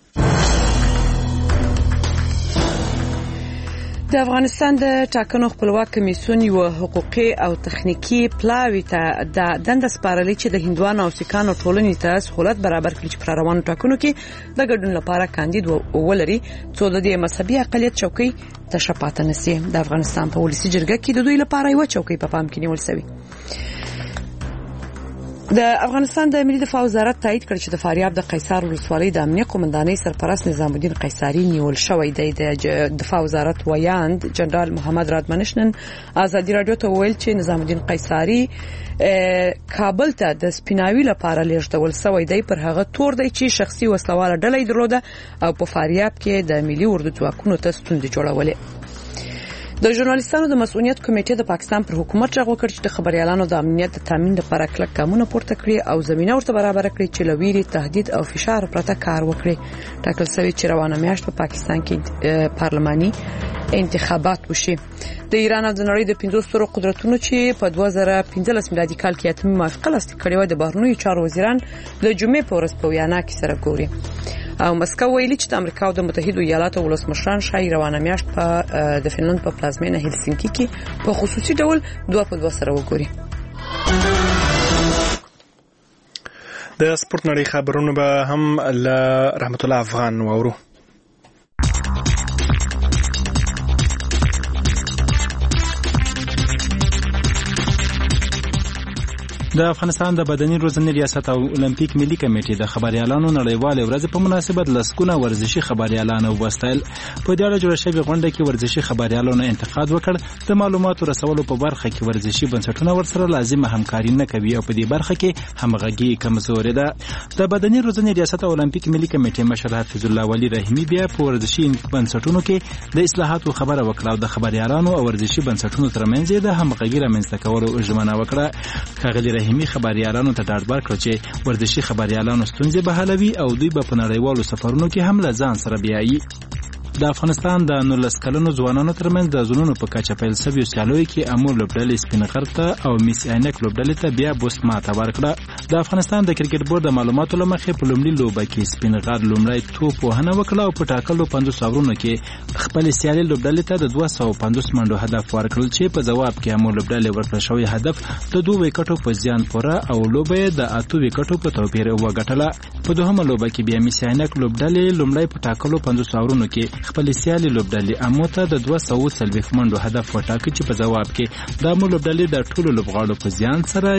د افغانستان د ټاکنو خپلواک کمیسیون یو حقوقي او تخنیکی پلاوی ته د دنده سپارلې چې د هندوانو او سیکانو ټولنې ته سہولت برابر کړي چې پر روانو ټاکنو کې د ګډون لپاره کاندید ولري څو د دې مذهبي اقلیت چوکۍ ته شپاته نسی. د افغانستان په ولسی جرګه کې د دوی لپاره یو چوکۍ په پام کې نیول شوی. د افغانستان د ملي دفاع وزارت تایید کړ چې د فاریاب د قیصار ولسوالۍ د امنیه قومندانۍ سرپرست نظام الدین قیصاری نیول شوی دی. د دفاع وزارت ویاند جنرال محمد رادمنشنن ازادي رادیو ته ویل چې نظام الدین قیصاری کابل ته د سپیناوي لپاره لیږدول شوی دی. پر هغه تور دی چې شخصي وسلواله ډلې درلوده او په فاریاب کې د ملي اردو ځواکونو ته ستونزې جوړولې. د ژورنالیستانو د مسؤلیت کمیټې د پاکستان پر حکومت راغو کړ چې د خبريالانو د امنیت د تامین لپاره کلک ګامونه پورته کړي او زمينه ورته برابر کړي چې لویري تهدید او فشار پرته کار وکړي. ټاکل شوی چې روانه میاشت په پاکستان کې پارلماني انتخابات وشي. د ایران او د نړۍ د 15 سترو قدرتونو چې په 2015 میلادي کال کې اتمه موافقه لاسلیک کړې و د بهرنیو چارو وزیران د جمعې په ورځ په ویانا کې سره ګوري. او مسکو ویلي چې د امریکا او د متحده ایالاتو ولسمشران شای روانه میاشت په د فنلند په پلازمینه هلسینکی کې په خصوصي ډول 2 په 2 سره وګوري. د سپورت نړۍ خبرونه به هم له رحمت الله افغان وورو. د افغانستان د بدني روزنې ریاست او اولمپیک ملي کمیټې د خبريالانو نړیواله ورځ په مناسبت لسکونه ورزشي خبريالان وبستل. په دې اړه جوړ شوی غونډه کې ورزشي خبريالانو انتقاد وکړ د معلوماتو رسولو په برخه کې ورزشي بنسټونه ورسره لازمه همکاري نه کوي او په دې برخه کې همغږي کمزوري ده. د بدني روزنې ریاست او اولمپیک ملي کمیټې مشر حفیظ الله ولی رحیمی بیا په ورزشي بنسټونو کې د اصلاحاتو خبره وکړه او د خبريالانو او ورزشي بنسټونو ترمنځ د همغږي رامنځته کولو ژمنه وکړه. کاغلی رحیمی خبريالانو ته ډاډ ورکړ چې ورزشي خبريالانو ستونزې به حلوي او دوی به په نړیوالو سفرونو کې هم له ځان سره بیایي. د افغانستان د 19 کلنو ځوانانو ترمنځ د زونونو په کچه پیل شوی سیالیو کې امور لوبډلې سپینغرته او میس عینک لوبډلې ته بیا بوست ماته ورکړه. د افغانستان د کرکټ بورډ د معلوماتو لمخې په لومړي لوبه کې سپینغر لومړی توپ وهنه وکړه او په ټاکلو 500 اورونو کې خپل سیالي لوبډلې ته د 250 منډو هدف ورکړل چې په جواب کې امور لوبډلې ورکړل شوی هدف د 2 وکټو په زیان پوره او لوبه د 8 وکټو په توپیر وګټله. په دوهمه لوبه کې بیا میس عینک لوبډلې لومړی په ټاکلو 500 اورونو کې خپل سیالي لوبډلې اموته د 240 منډو هدف وټاکي چې په جواب کې د امور لوبډلې د ټولو لوبغاړو په زیان سره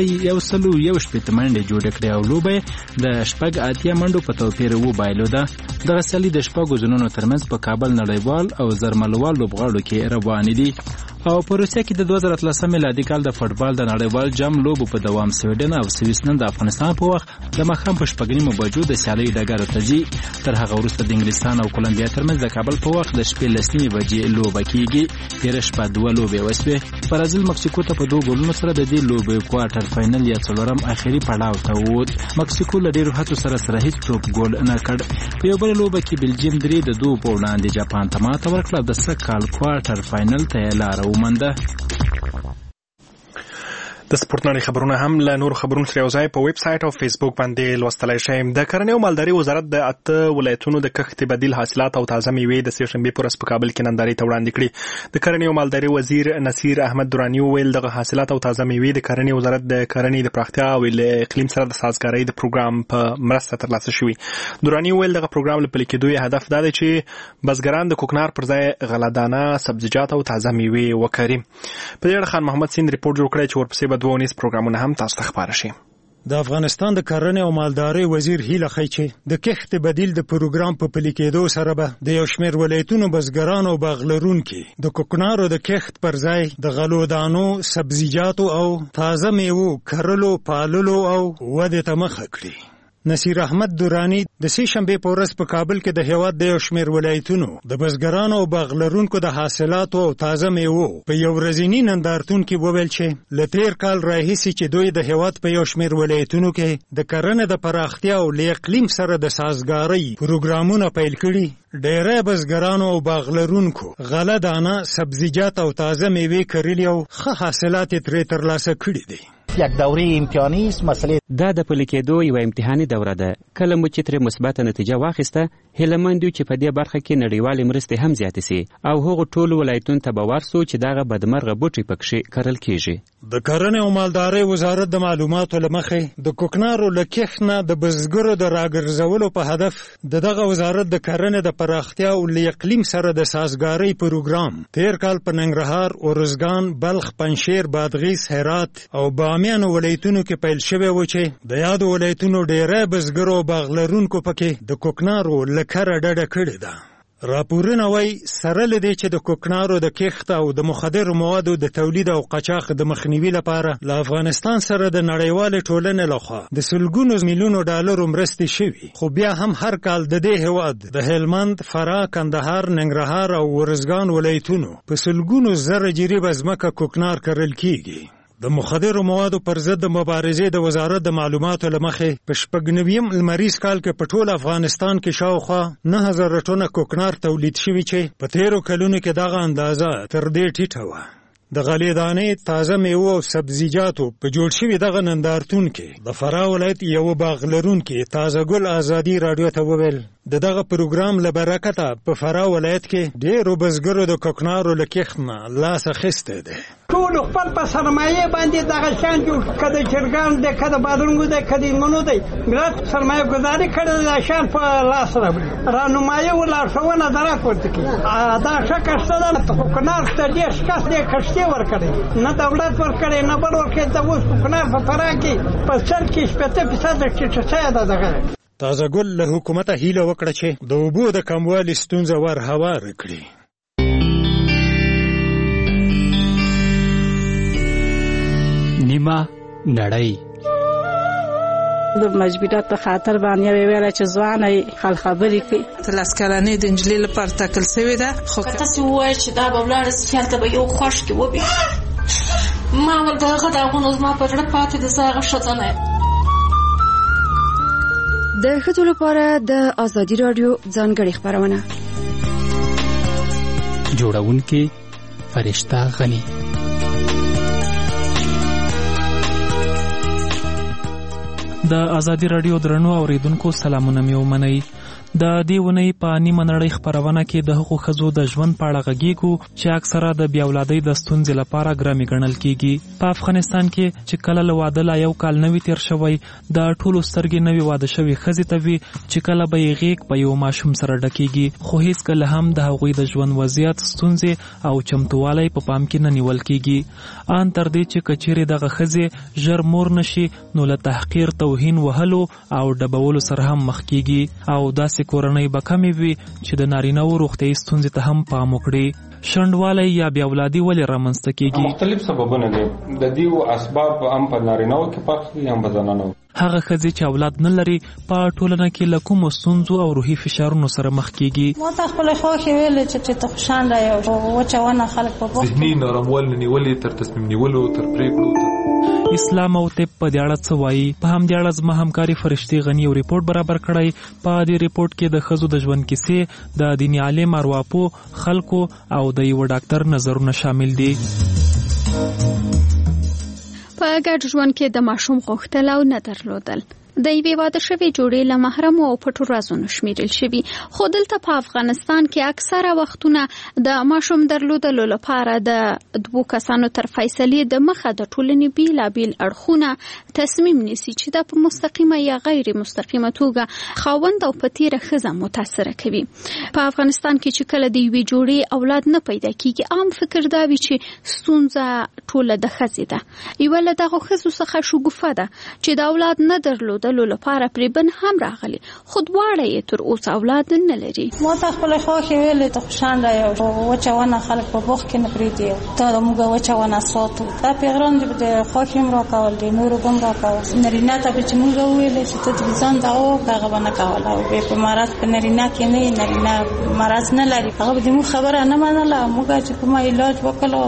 111 منډې جوړ کړې او لوبه د شپږ اتیا منډو په توپیر وبایلوده. دغه سیالي د شپږو زونونو ترمنځ په کابل نړیوال او زرملوال لوبغاړو کې روان دي. او په روسیه کې د 2013 میلادي کال د فوټبال د نړیوال جام لوبو په دوام سویډن او سویس نن د افغانستان په وخت د مخام په شپږنیمو بجو د سیالۍ ډګر ته ځي. تر هغه وروسته د انګلستان او کولمبیا ترمنځ د کابل په وخت د شپې لسنیمې بجې لوبه کیږي. تیر شپه 2 لوبې وسوې. برازیل مکسیکو ته په 2 ګولونو سره د دې لوبې کوارټر فائنل یا څلورم اخیری پړاو ته ووت. مکسیکو له ډیرو هڅو سره هیڅ ټوپ ګول نه کړ. په یو بل لوبه کې بلجیم 3 د 2 په وړاندې جاپان ته ماته ورکړه. د سکهال کوارټر فائنل ته لار ومنده. د سپورت نړۍ خبرونه هم له نور خبرونو سره یوځای په ویب سټ او فیسبوک باندې لوستلای شئ. د کرنې او مالدارۍ وزارت د 8 ولایتونو د کښت بدیل حاصلات او تازه میوې د سهشنبه پر ورځ په کابل کې نندارې ته وړاندې کړې. د کرنې او مالدارۍ وزیر نصیر احمد درانی ویل د حاصلات او تازه میوې د کرنې وزارت د کرنې د پراختیا او اقلیم سره د سازګارۍ د پروګرام په مرسته ترلاسه شوی. درانی ویل د پروګرام لپاره کې هدف دا دی چې بزګران د کوکنار پر ځای غلهدانه سبزیجات او تازه میوې وکړي. په دې اړه خان محمد سین ریپورت جوړ کړی چې ورپسې به 2 پروګرامونه هم تاسو ته خبر شي. د افغانستان د کرنې او مالدارۍ وزیر هیله خی چې د کښت بدیل د پروګرام په پلي کېدو سره به د یو شمېر ولایتونو بزګرانو او باغ لرونکي د کوکنارو د کښت پر ځای د غلو دانو، سبزیجاتو او تازه میوو کرلو، پاللو او ودې ته مخه کړي. نصیر احمد دورانی د سې شنبې په ورځ په کابل کې د هیواد د یو شمېر ولایتونو د بزګرانو او باغ لرونکو د حاصلاتو او تازه میوو په یو ورځني نندارتون کې وویل چې له تېر کال راهیسې چې دوی د هیواد په یو شمېر ولایتونو کې د کرنې د پراختیا او له اقلیم سره د سازګارۍ پروګرامونه پیل کړي، ډېری بزګرانو او باغ لرونکو غله دانه، سبزیجات او تازه میوې کرلي او ښه حاصلات یې ترې ترلاسه کړي دي. یک دوره امتحانی است. مسئله دا د پلي کېدو یو امتحاني دوره ده. کله مو چې ترې مثبته نتیجه واخیسته، هیلهمند یو چې په دې برخه کې نړیوالې مرستې هم زیاتې سي او هغو ټولو ولایتونو ته به ورسو چې دغه بدمرغه بوټي پکښې کرل کېږي. د کرنې او مالدارۍ وزارت د معلوماتو له مخې د کوکنارو له کښت نه د بزګرو د راګرځولو په هدف دغه وزارت د کرنې د پراختیا او له اقلیم سره د سازګارۍ پروګرام تېر کال په ننګرهار، ارزګان، بلخ، پنجشیر، بادغیس، هرات او بامیانو ولایتونو کې پیل شوی و چې د یادو ولایتونو ډېری بزګرو او باغ لرونکو پکې د کوکنارو له کره ډډه کړې ده. راپورونه وایي سره له دې چې د کوکنارو د کښت او د مخدرو موادو د تولید او قاچاق د مخنیوي لپاره له افغانستان سره د نړیوالې ټولنې لخوا د سلګونو میلیونو ډالرو مرستې شوي، خو بیا هم هر کال د دې هیواد د هلمند، فراه، کندهار، ننګرهار او ارزګان ولایتونو په سلګونو زره جریبه ځمکه کوکنار کرل کیږي. د مخدرو موادو پر ضد د مبارزې د وزارت د معلوماتو له مخې په 96 لمریز کال کې په ټول افغانستان کې شاوخوا 9000 ټنه کوکنار تولید شوي چې په تیرو کلونو کې دغه اندازه تر دې ټیټه وه. د غلې دانې، تازه میوو او سبزیجاتو په جوړ شوي دغه نندارتون کې د فراه ولایت یو باغ لرونکي تازه ګل ازادي راډیو ته وویل د دغه پروګرام له برکته په فراه ولایت کې ډېرو بزګرو د کوکنارو له کښت نه لاس اخیستی دی. ټول خپل په سرمایه باندې دغه شان جوړ کده چرګان دی، کده بادرنګو دی، کده منو دی، ملت سرمایه گذاري کړي د شان په لاس راوړي، رانمایي او لارښوونه درک ورته کوي. دا ښه کشته ده. کوکنار ته ډېر شکست دی کښتې ورکړي، نه دولت ورکړي نه بل ورکړي. د اوس کوکنار په فراه کې په سل کې 80% ټیټه شوې ده. دغه تازه ګل له حکومته هیله وکړه چې د اوبو د کموالي ستونزه ور هواره کړي. نیمه نړۍ د مجبورات په خاطر باندې ویل چې ځواني خل خبرې کوي. تلاس کلنې د انجلۍ لپاره تاکل شوی ده، خو تاسو وایي چې دا به ولاړ سیال ته به یو خوش کې وبي ما ولدغه دا غونو زما په ډړ پاتې د زاغه شتنه. د ښځو لپاره د ازادي راډیو ځانګړې خبرونه جوړونکي فرشته غني. د ازادي راډیو درنو اوریدونکو سلامونه مې ومنئ. د دې ونې په نیمه نړۍ خبرونه کې د هغو ښځو د ژوند په اړه غږیږو چې اکثره د بیا اولادۍ د ستونزې لپاره ګرامي ګڼل کیږي. په افغانستان کې چې کله له واده لا یو کال نوي تیر شوی، د ټولو سترګې نوي واده شوي ښځې ته وي چې کله به یې غیږ په یو ماشوم سره ډکیږي، خو هیڅکله هم د هغوی د ژوند وضعیت، ستونزې او چمتووالی په پام کې نه نیول کیږي. ان تر دې چې کچېرې دغه ښځې ژر مور نشي، نو له تحقیر، توهین وهلو او ډبولو سره هم مخ کیږي او داسې کورنۍ به کمې وي چې د نارینه‌و روغتیایي ستونزې ته هم پام وکړي. شنډوالی یا بیا اولادي ولې رامنځته کیږي؟ مختلف سببونه دي. د دې اسباب هم په نارینه‌و کې فرق دي هم په زنانو. هغه ښځې چې اولاد نه لري په ټولنه کې له کومو ستونزو او روحي فشارونو سره مخ کیږي. ما ته خپل خوښي ویل چې ته خوشاله یې او وچونه خلک په وخت ذهني نرمول نیولې تر تصمیم نیولو تر پریکړو. اسلام او طب په دې اړه څه وایي؟ په همدې اړه زما همکاري فرشتي غني یو ریپورت برابر کړی. په دې ریپورت کې د ښځو د ژوند کیسې، د دیني عالم، ارواپوه، خلکو او د یو ډاکټر نظرونه شامل دي. په ګډ ژوند کې د ماشوم غوښتل او نه درلودل د یوې واده شوې جوړې له محرمو او پټو رازونو شمیرل شوي، خو دلته په افغانستان کې اکثره وختونه د ماشوم درلودلو لپاره د دوو کسانو تر فیصلې د مخه د ټولنې بیلابیل اړخونه تصمیم نیسي چې دا په مستقیمه یا غیر مستقیمه توګه خاوند او په تیره ښځه متاثره کوي. په افغانستان کې چې کله د یوې جوړې اولاد نه پیدا کیږي، عام فکر دا وي چې ستونزه ټوله د ښځې ده. یوه له دغو ښځو څخه شګوفه ده چې د اولاد نه درلودلو لپاره پرې بن هم راغلي، خو دواړه یې تر اوسه اولاد نه لري. ما ته خپله خوښې ویلې ته خوشحاله یو وچه ونه خلک په بوخ کې نه پرېږدي، ته موږ وچه ونه ساتو. دا پیغام د خوښې هم راکول دی، نورو به هم راکول. نرینه ته به چې موږ وویلې چې ته د ځان دعا وکړه، هغه به نه کوله. او بې په مرض په نرینه کې نه یې، نرینه مرض نه لري، هغه به د موږ خبره نه منله. موږ چې کومه علاج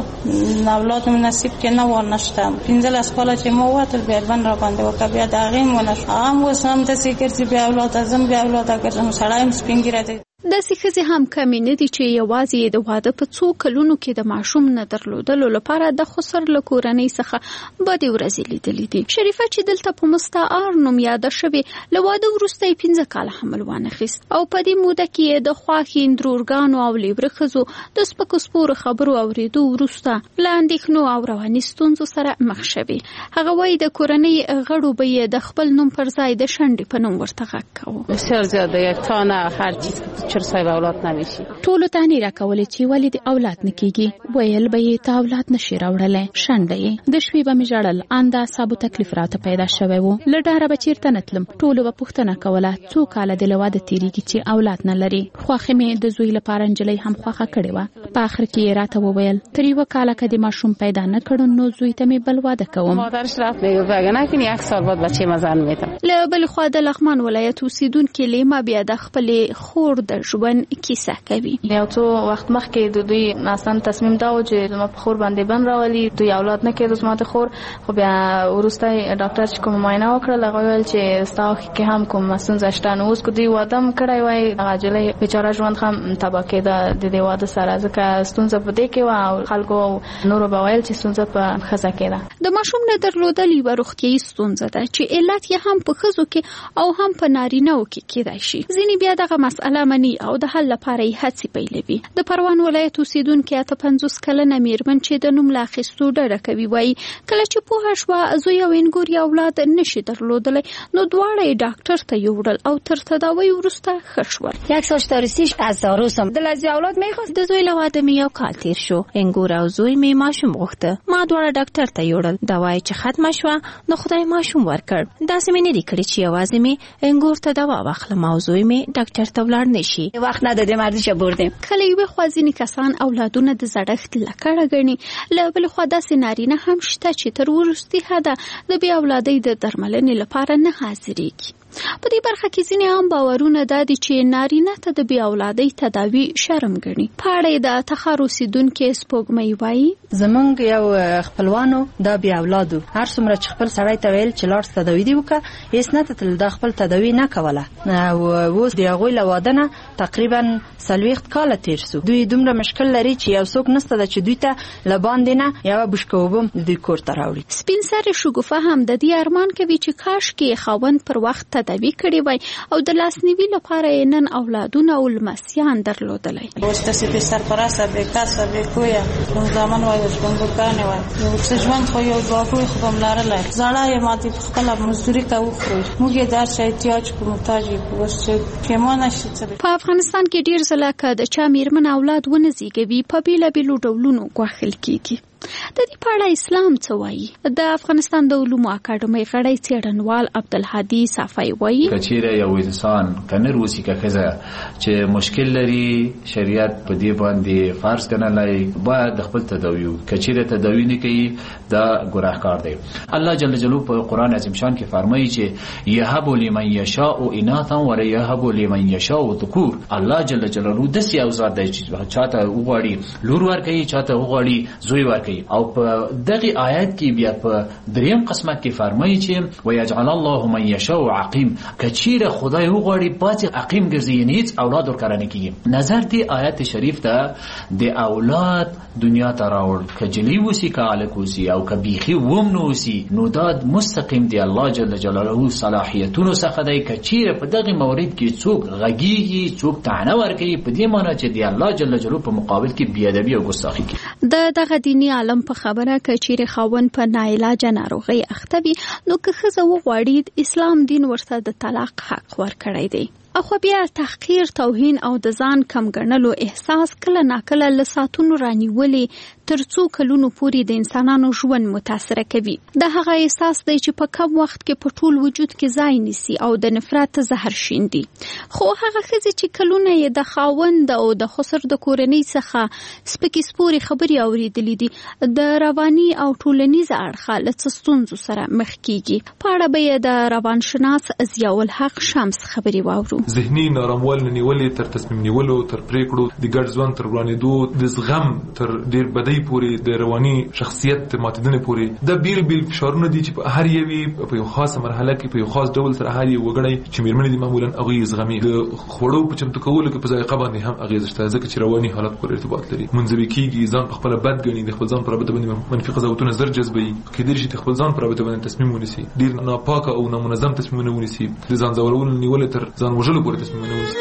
وکړو اولاد مو نصیب کې نه و، نشته. 15 کاله چې ما ووتل بیا بند را باندې وکړه، بیا د هغې مو نشو. هغه اوس هم داسې ګرځي، بیا اولاد ځم بیا اولاد ګرځم، سړی هم سپین ږیری دی. داسې ښځې هم کمې نه دي چې یوازې د واده په څو کلونو کې د ماشوم نه درلودلو لپاره د خسر له کورنۍ څخه بدې ورځې لیدلې دي. شریفه چې دلته په مستعار نوم یاده شوې، له واده وروسته یې 15 کاله حمل وانخیست او په دې موده کې یې د خواښې اندرورګانو او لیبره ښځو د سپکو سپورو خبرو اورېدو وروسته له اندېښنو او رواني ستونزو سره مخ شوې. هغه وایي د کورنۍ غړو به یې د خپل نوم پر ځای د شنډې په نوم ورته غږ کوو. بسیار زیاده، یک تانه هر چیز چر صاحب اولاد نمیشي. ټولو ته نه راکولې چې ولې د اولاد نکېږي، ویل به یې ته اولاد نشي راوړلی، شنډه یې. د شپې به مې ژړل، انده اعصابو تکلیف راته پیدا شوی و، له ډاره به چېرته نه تلم. ټولو به پوښتنه کوله څو کاله د له واده تېرېږي چې اولاد نه لري. خوښې مې د زوی لپاره نجلۍ هم خوښه کړې وه. په آخر کې یې راته وویل تر یوه کاله که د ماشوم پیدا نه کړو نو زوی ته مې بل واده کوم. مادرش رفت میگه اگه نکنی 1 سال بعد بچه مزن میدم. له بلې خوا د لغمان ولایت اوسیدونکې لیما بیا د خپلې خور د ژوند کیسه کوي. یو څو وخت مخکې د دوی اصلا تصمیم دا و چې زما په خور باندې بند راولي، دوی اولاد نه کېدو زما د خور. خو بیا وروسته ډاکټر چې کوم معاینه وکړل هغه ویل چې ستا کې هم کوم ستونزه شته. نو اوس که دوی واده هم کړی وای، هغه نجلۍ بیچاره ژوند هم تباه کېده د دې واده سره، ځکه ستونزه په دې کې وه او خلکو نورو به ویل چې ستونزه په ښځه کې ده. د ماشوم نه درلودل یوه روغتیایي ستونزه ده چې علت یې هم په ښځو کې او هم په نارینه‌و کې کېدای شي. ځینې بیا دغه مسئله مني او د حل لپاره یې هڅې پیلوي. د پروان ولایت اوسیدونکې 58 کلنه میرمن چې د نوم له اخیستو ډډه کوي وایي کله چې پوهه شوه زوی او انګور یې اولاد نشي درلودلی نو دواړه یې ډاکټر ته یوړل او تر تداوی وروسته ښه شول. 1 سال 46 از زاروسم دل از اولاد میخواست. د زوی له واده مې یو کال تیر شو، انګور او زوی مې ماشوم غوښته. ما دواړه ډاکټر ته یوړل، دوا یې چې ختمه شوه نو خدای ماشوم ورکړ. داسې مې نه دي کړي چې یوازې مې انګور ته دوا واخلم او زوی مې ډاکټر ته ولاړ نشي. وخت ندادم ارزش بردیم. کله یوې خوا ځینې کسان اولادونه د زړښت لکړه ګڼي، له بلې خوا داسې نارینه هم شته چې تر وروستي حده د بې اولادۍ د درملنې لپاره نه حاضرېږي. په دې برخه کې ځینې عام باورونه دا دي چې نارینه ته د بې اولادۍ تداوي شرم ګڼي. په اړه یې د تخار اوسیدونکې سپوږمۍ وایي زمونږ یو خپلوانو دا بې اولادو هر څومره چې خپل سړی ته ویل چې لاړ تداوي دې وکړه هېڅ نه تتل، دا خپل تداوي نه کوله. اوس د هغوی له واده نه تقریبا 40 کاله تېر سو. دوی دومره مشکل لري چې یو څوک نشته ده چې دوی ته له باندې نه یوه بوشکه اوبه د دوی کور ته راوړي. سپین سرې شګوفه هم د دې ارمان کوي چې کاشکې خاوند پر وخت تداوی کړی وای او د لاسنیوي لپاره یې نن اولادونه او لمسیان درلودلی. اوس تاسې په سرپرسته بې کسه بې کویه کوم زامن وای ژوند دوکانې وای یو څه ژوند خو یو دوه کوی خو به م لرلی. زړه یې ماتې په خپله مزدوري که وخورو موږ یې دا چې احتیاج کړو محتاج یې کړو اوس چې پښیمانه شي څه. په افغانستان کې ډېر ځله که د چا میرمن اولاد ونه زیږوي په بېلابېلو ډولونو ګواښل کېږي. د دې په اړه اسلام څه وایي؟ د افغانستان د علومو اکاډمۍ غړی څېړنوال عبدالهادي صافی وایي که چیرې یو انسان که نر اوسي که ښځه چې مشکل لري شریعت په دې باندې فرض ګڼلی باید د خپل تداوي که چیرې تداوي نه کوي دا ګناهکار دی. الله جل جلاله په قرآن عظیم شان کې فرمایي چې یهب لمن یشاء اناثا ولیهب لمن یشاء ذکور. الله جل جلاله داسې یو ذات دی چې چاته وغواړي لور ورکوي چاته وغواړي زوی ورکوي. وړي او په دغه آیات کې بیا په دریم قسمت کې فرمایي چې ويجعل الله من يشاء عقيم کچیره خدای وغواړي پاتې عقیم ګرځي یعنی هیڅ اولاد ورکړه نه کیږي. نظر دی آیات شریف ته د اولاد دنیا ته راوړ کجلی وسی کالک وسی او کبيخي ووم نو وسی نو دا مستقیم دی الله جل جلاله صلاحیتونو څخه دی کچیره په دغه مورید کې څوک غږیږي څوک تعنه ورکوي په دې معنی چې دی الله جل جلاله په مقابل کې بیادبی او ګستاخی کوي. دغه دینی عالم په خبره کچیره خاون په ناعلاج ناروغي اخته وي نو که ښځه وغواړي اسلام دین ورته د طلاق حق ورکړی دی. اخو بیا تحقیر توهین او د ځان کم ګڼلو احساس کله ناکله له ساعتونو رانیولې تر څو کلونو پورې د انسانانو ژوند متاثره کوي. د هغه احساس دی چې په کم وخت کې په ټول وجود کې ځای نیسي او د نفرت زهر شیندي. خو هغه ښځې چې کلونه یې د خاوند او د خسر د کورنۍ څخه سپکې سپورې خبرې اورېدلې دي د رواني او ټولنیز اړخه له څه ستونزو سره مخ کیږي. په اړه به یې د روانشناس ضیاء الحق شمس خبرې واورو. ذهني ناراموال نیولې تر تصمیم نیولو تر پریکړو د ګډ ژوند تر وړاندېدو د زغم تر ډیر بدی پورې د رواني شخصیت ماتیدنې پورې د بیل بیل فشارونه دي چې په هر یوي په یو خاصه مرحله کې په یو خاص ډول سره هر یو وګړی چې میرمنې دي معمولا هغه زغمي د خوړو په چمتو کولو کې په ذایقه باندې هم اغیز شته ځکه چې رواني حالت پورې ارتباط لري. منځوي کیږي ځان په خپل بد ګڼي د خپل ځان پر رابطه باندې منفي قضاوتونه زر جذبوي کېدای شي خپل ځان پر رابطه باندې تصمیم ونیسي ډیر ناپاکه او نامنظم تصمیمونه ونیسي د ځان ځورول نیول تر ځان وژلو پورې تصمیمونه ونیسي.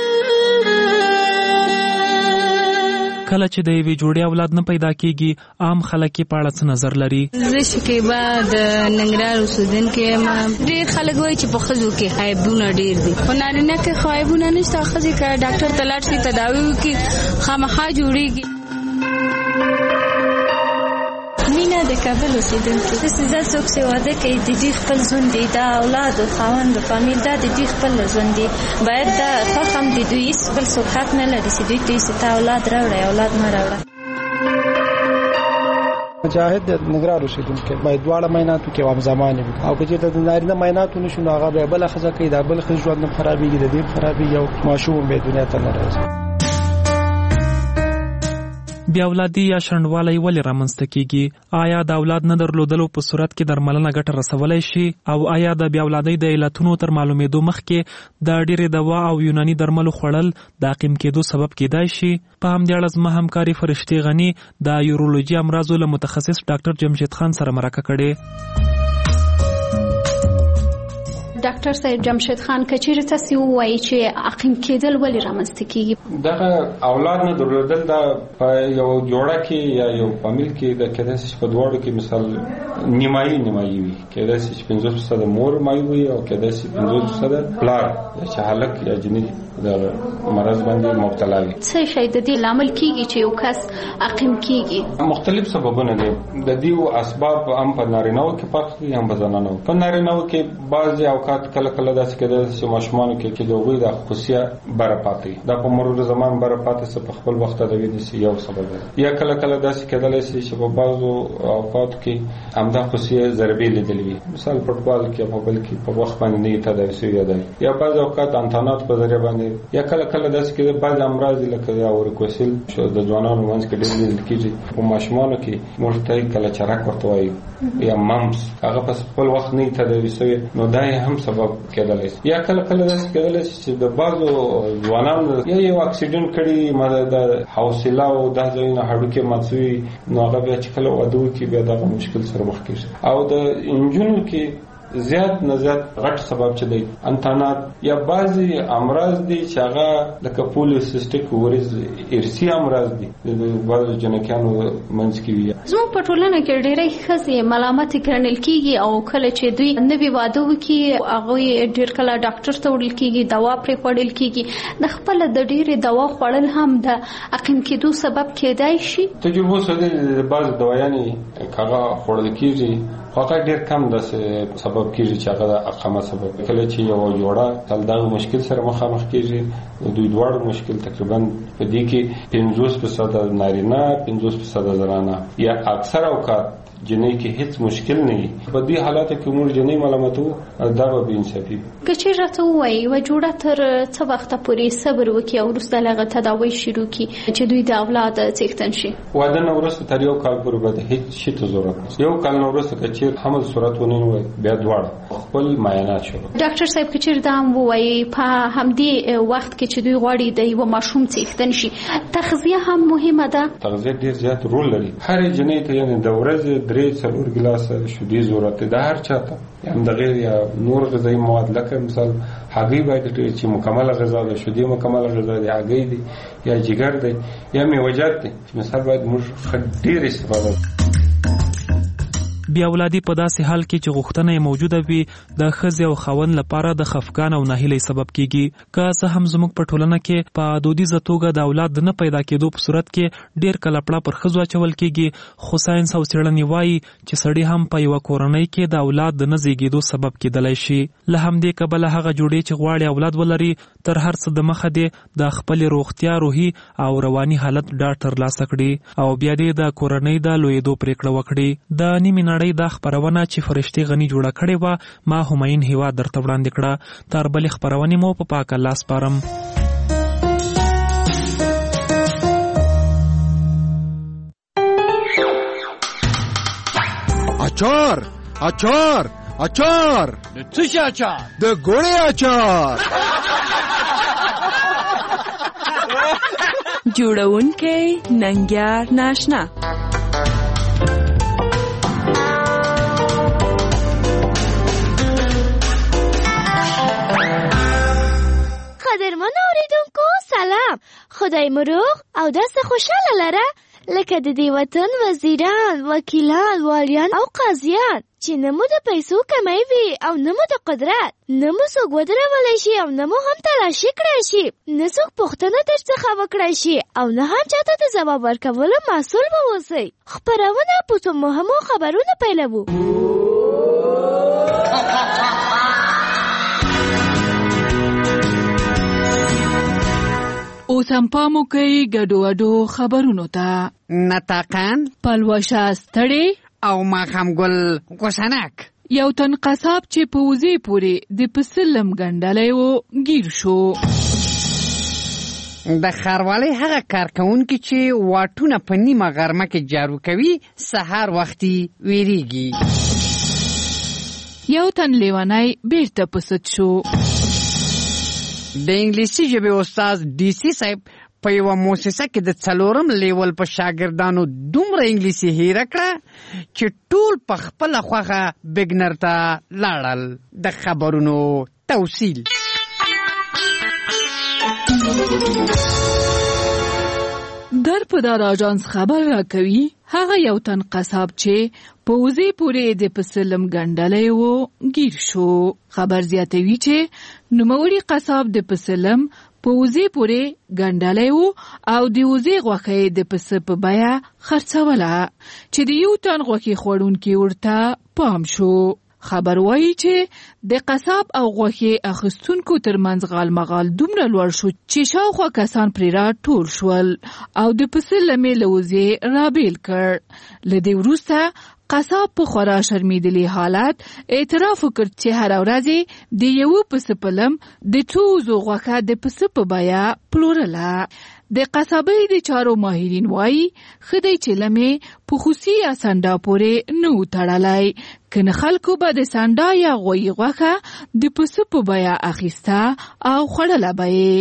کله چې د یوې جوړې اولاد نه پیدا کیږي عام خلک یې په اړه څه نظر لري؟ زه شکیبا د ننګرهار اوسیدونکې یم. ډېر خلک وایي چې په ښځو کې عیبونه ډېر دي خو نارینه کې خو عیبونه نشته. ښځې که ډاکټر ته لاړ شي تداوي وکړي خامخا جوړېږي. مینا د کابل اوسیدونکې زه څوک چې واده کوي د دوی خپل ژوند دی دا اولاد او خاوند او فامیل دا د دوی خپل ژوند دی باید دا فهم د دوی بل څوک حق نه لري چې دوی ته ته اولاد راوړي اولاد نه راوړي. مجاهد د ننګرهار اوسیدونکي باید دواړه معایناتو کې عام زمانه وي او که چېرته د نارینه معایناتو نشو نو هغه به بله ښځه کوي دا بل ښځې ژوند هم خرابېږي د دې هم خرابېږي او ماشوم به دنیا ته نه راځي. بیا اولادي یا شنډوالی ولې رامنځته کیږي؟ آیا د اولاد نه درلودلو په صورت کې درملنه ګټه رسولی شي؟ او آیا د بیا اولادۍ د علتونو تر معلومېدو مخکې د ډېرې دوا او یوناني درملو خوړل د عقیم کېدو سبب کېدای شي؟ په همدې اړه زما همکاري فرشتې غني د یورولوژي امراضو له متخصص ډاکټر جمشید خان سره مرکه کړې. ډاکټر صاحب جمشید خان کچیر تاسو وایي چې عقیم کېدل ولې رامنځته کیږي؟ دغه اولاد نه درلودل دا په یو جوړه کې یا یو فامیل کې د کېدای شي په دواړو کې مثال نیمایي وي کېدای شي 50% مور مایي وي او کېدای شي 50% پلار چې هلک یا جنې د مرض باندې مبتلا وي. څه شي د دې لامل کیږي چې یو کس عقیم کیږي؟ مختلف سببونه دي د دې اسباب هم په نارینه‌و کې فرق دي هم په زنانو. په نارینه‌و کې بعضي اوقات کله کله داسې کېدای چې ماشومان کې د هغوی د خصوصیه بره پاتې دا په مرور زمان بره پاتې څه په خپل وخت د وینې یو سبب دی یا کله کله داسې کېدای شي چې په بعضو اوقات کې همدا خصوصیه ضربې لیدل وي مثال فوټبال کې په بل کې په وخت باندې نه تداوي شوی دی یا بعض اوقات انتانات په ذریعہ باندې یا کله کله داسې کېدای بعض امراض لکه یا ورکوسل شو د ځوانانو منځ کې ډېر لیدل کېږي په ماشومانو کې مرتای کله چرک ورته وایي یا ممس هغه په خپل وخت نه تداوي شوی نو دا هم سبب کېدلی یا کله کله داسې کېدلی چې د بعضو ځوانانو یا یو اکسیډنټ کړي د حوصله او دا ځایونه هډوکي مات شوي نو هغه بیا چې کله واده وکړي بیا دغه مشکل سره مخ کېږي او د انجونو کې زیات نه زیات غټ سبب چې دی انتانات یا بعضی امراض دي چې هغه لکه پولیوسیسټیک وریز ارثي امراض دي د بعضو جنکیانو منځ کې وي. زموږ په ټولنه کې ډېری ښځې ملامتې ګڼل کېږي او کله چې دوی نوي واده وکړي هغوی ډېر کله ډاکټر ته وړل کېږي دوا پرې خوړل کېږي د خپله د ډېرې دوا خوړل هم د عقیم کېدو سبب کېدای شي. تجربو سره د بعض دوايانې هغه خوړل کېږي هغه ډېر کم داسې سبب کېږي چې هغه د عقامه سبب کله چې یو جوړه تل دغه مشکل سره مخامخ کېږي دوی دواړو مشکل تقریبا په دې کې 50% نارینه 50% زنانه یا اکثر اوقات جنۍ کې هیڅ مشکل نه وي. په دې حالاتو کې موږ جنۍ ملامتو دا به بېانصافي وي. که چېرې راته ووایي یوه جوړه تر څه وخته پورې صبر وکړي او وروسته له هغه تداوی شروع کړي چې دوی د اولاد څښتن شي؟ واده نه وروسته تر 1 کال پورې به د هیڅ شي ته ضرورت نشته. 1 کال نه وروسته که چېرې حمل صورت ونیوي بیا دواړه خپل معاینات شروع. ډاکټر صاحب که چېرې دا هم ووایي په همدې وخت کې چې دوی غواړي د یوه ماشوم څښتن شي تغذیه هم مهمه ده؟ تغذیه ډېر زیات رول لري. هرې جنۍ ته یعنې د ورځې 3-4 ګیلاسه شیدې ضرورت دی. د هر چا ته همدغه یا نور غذایي مواد لکه مثال هګۍ باید چې مکمله غذا ده، شیدې مکمله غذا دي، هګۍ دي یا جګر دی یا میوه‌جات دي چې مثال باید موږ ډېر استفاده وکړو. بیا اولادي په داسې حال کې چې غوښتنه یې موجوده وي د ښځې او خاوند لپاره د خفګان او ناهیلۍ سبب کیږي. که څه هم زموږ په ټولنه کې په دودیزه توګه د اولاد د نه پیدا کېدو په صورت کې ډېر کله پړه پر ښځو اچول کیږي، خو ساینس او څېړنې وایي چې سړی هم په یوه کورنۍ کې د اولاد د نه زیږېدو سبب کېدلی شي. له همدې کبله هغه جوړې چې غواړي اولاد ولري تر هر څه د مخه دې د خپلې روغتیا، روحي او رواني حالت ډاډ ترلاسه کړي او بیا دې د کورنۍ د لویېدو پرېکړه وکړي. د نیمې نړۍ دا خپرونه چې فرشتي غني جوړه کړې وه ما همایون هیواد درته وړاندې کړه. تر بلې خپرونې مو په پاک الله سپارم. اچار اچار اچار د څه شي اچار؟ د ګوړې اچار. جوړونکی ننګیار ناشنا. قدرمن اوریدونکو سلام، خدای مو روغ او داسې خوشاله لره لکه د دې وطن وزیران، وکیلان، والیان او قاضیان چې نه مو د پیسو کمی وي او نه مو د قدرت، نه مو څوک ودرولی شي او نه مو هم تلاشي کړی شي، نه څوک پوښتنه در څخه وکړی شي او نه هم چاته د ځواب ورکولو مسؤل به اوسئ. خپرونه په څو مهمو خبرونو پیلوو. اوس هم پام وکئ ګډو وډو خبرونو ته. نطاقان، پلوشه ستړې او ماښام ګل غوسنک. یو تن قصاب چې په وزې پورې د پسه لم ګنډلی و ګیر شو. د ښاروالۍ هغه کارکوونکي چې واټونه په نیمه غرمه کې جارو کوي سهار وختي ویریږي. یو تن لیونی بیرته په سد شو. د انګلیسي ژبې استاد ډي سي صاحب په یوه موسسه کې د 4م لیول په شاګردانو دومره انګلیسي هیره کړه چې ټول په خپله خوښه بګنر ته لاړل. د خبرونو توصیل. در په دار آژانس خبر راکوي هغه یو تن قصاب چې په وزې پورې د پسه لم ګنډلی و ګیر شو. خبر زیاتوي چې نوموړي قصاب د پسه لم په وزې پورې ګنډلی و او د وزې غوښه د پسه په بیه خرڅوله چې د یو تن غوښې خوړونکي ورته پام شو. خبر وایي چې د قصاب او غوښې اخیستونکو ترمنځ غالمغال دومره لوړ شو چې شاوخوا کسان پرې راټول شول او د پسه لمې له وزې رابیل کړ. له دې وروسته قصاب په خورا شرمیدلي حالت اعتراف وکړ چې هره ورځ د یوه پسه په لم د څو وزو غوښه د پسه په بیه پلورله. د قصابۍ د چارو ماهرین وایي ښه دی چې لمې په خوسي یا سنډا پورې نه و تړلی، کنه خلکو به د سنډا یا غویي غوښه د پسه په بیه اخیسته او خوړله به یې.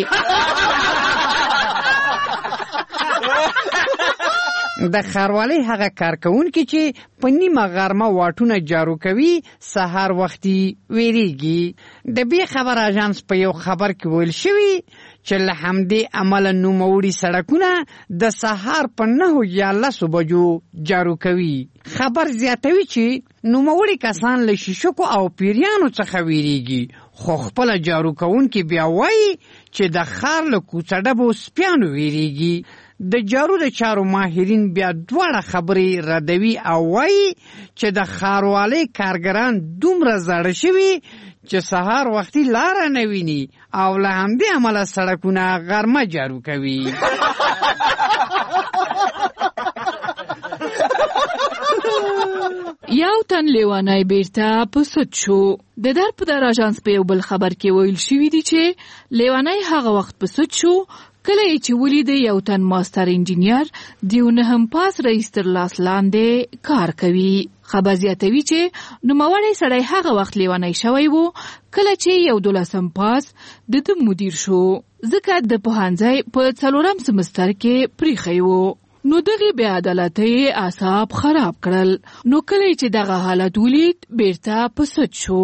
د ښاروالۍ هغه کارکوونکي چې په نیمه غرمه واټونه جارو کوي سهار وختي ویریږي. د بې خبر اژانس په یو خبر کې ویل شوي چې له همدې امله نوموړي سړکونه د سهار په 9 یا 10 بجو جارو کوي. خبر زیاتوي چې نوموړي کسان له شیشکو او پیریانو څخه ویریږي، خو خپله جارو کوونکي بیا وایي چې د ښار له کوڅه ډبو سپیانو ویریږي. د جارو د چارو ماهرین بیا دواړه خبرې ردوي او وایي چې د ښاروالۍ کارګران دومره زاړه شوي چې سهار وختي لاره نه ویني او له همدې امله سړکونه غرمه جارو کوي. یو تن لیوانی بیرته په سود شو. د درپدر اژانس په یو بل خبر کې ویل شوی دی چې لیوانی هغه وخت په سود شو کله چې ولید یو تن ماستر انجینیر دیو نه هم پاس رئیس تر لاس لاندې کار کوي. خبر زیاتوي چې نوموړی سړی هغه وخت لیوانی شوی وو کله چې یو 12 پاس د مدیر شو ځکه د پوهنځي په 4 سمستر کې پریخی وو. نو دغه بې عدالتۍ اعصاب خراب کړل. نو کله چې دغه حالت ولید بیرته په سود شو.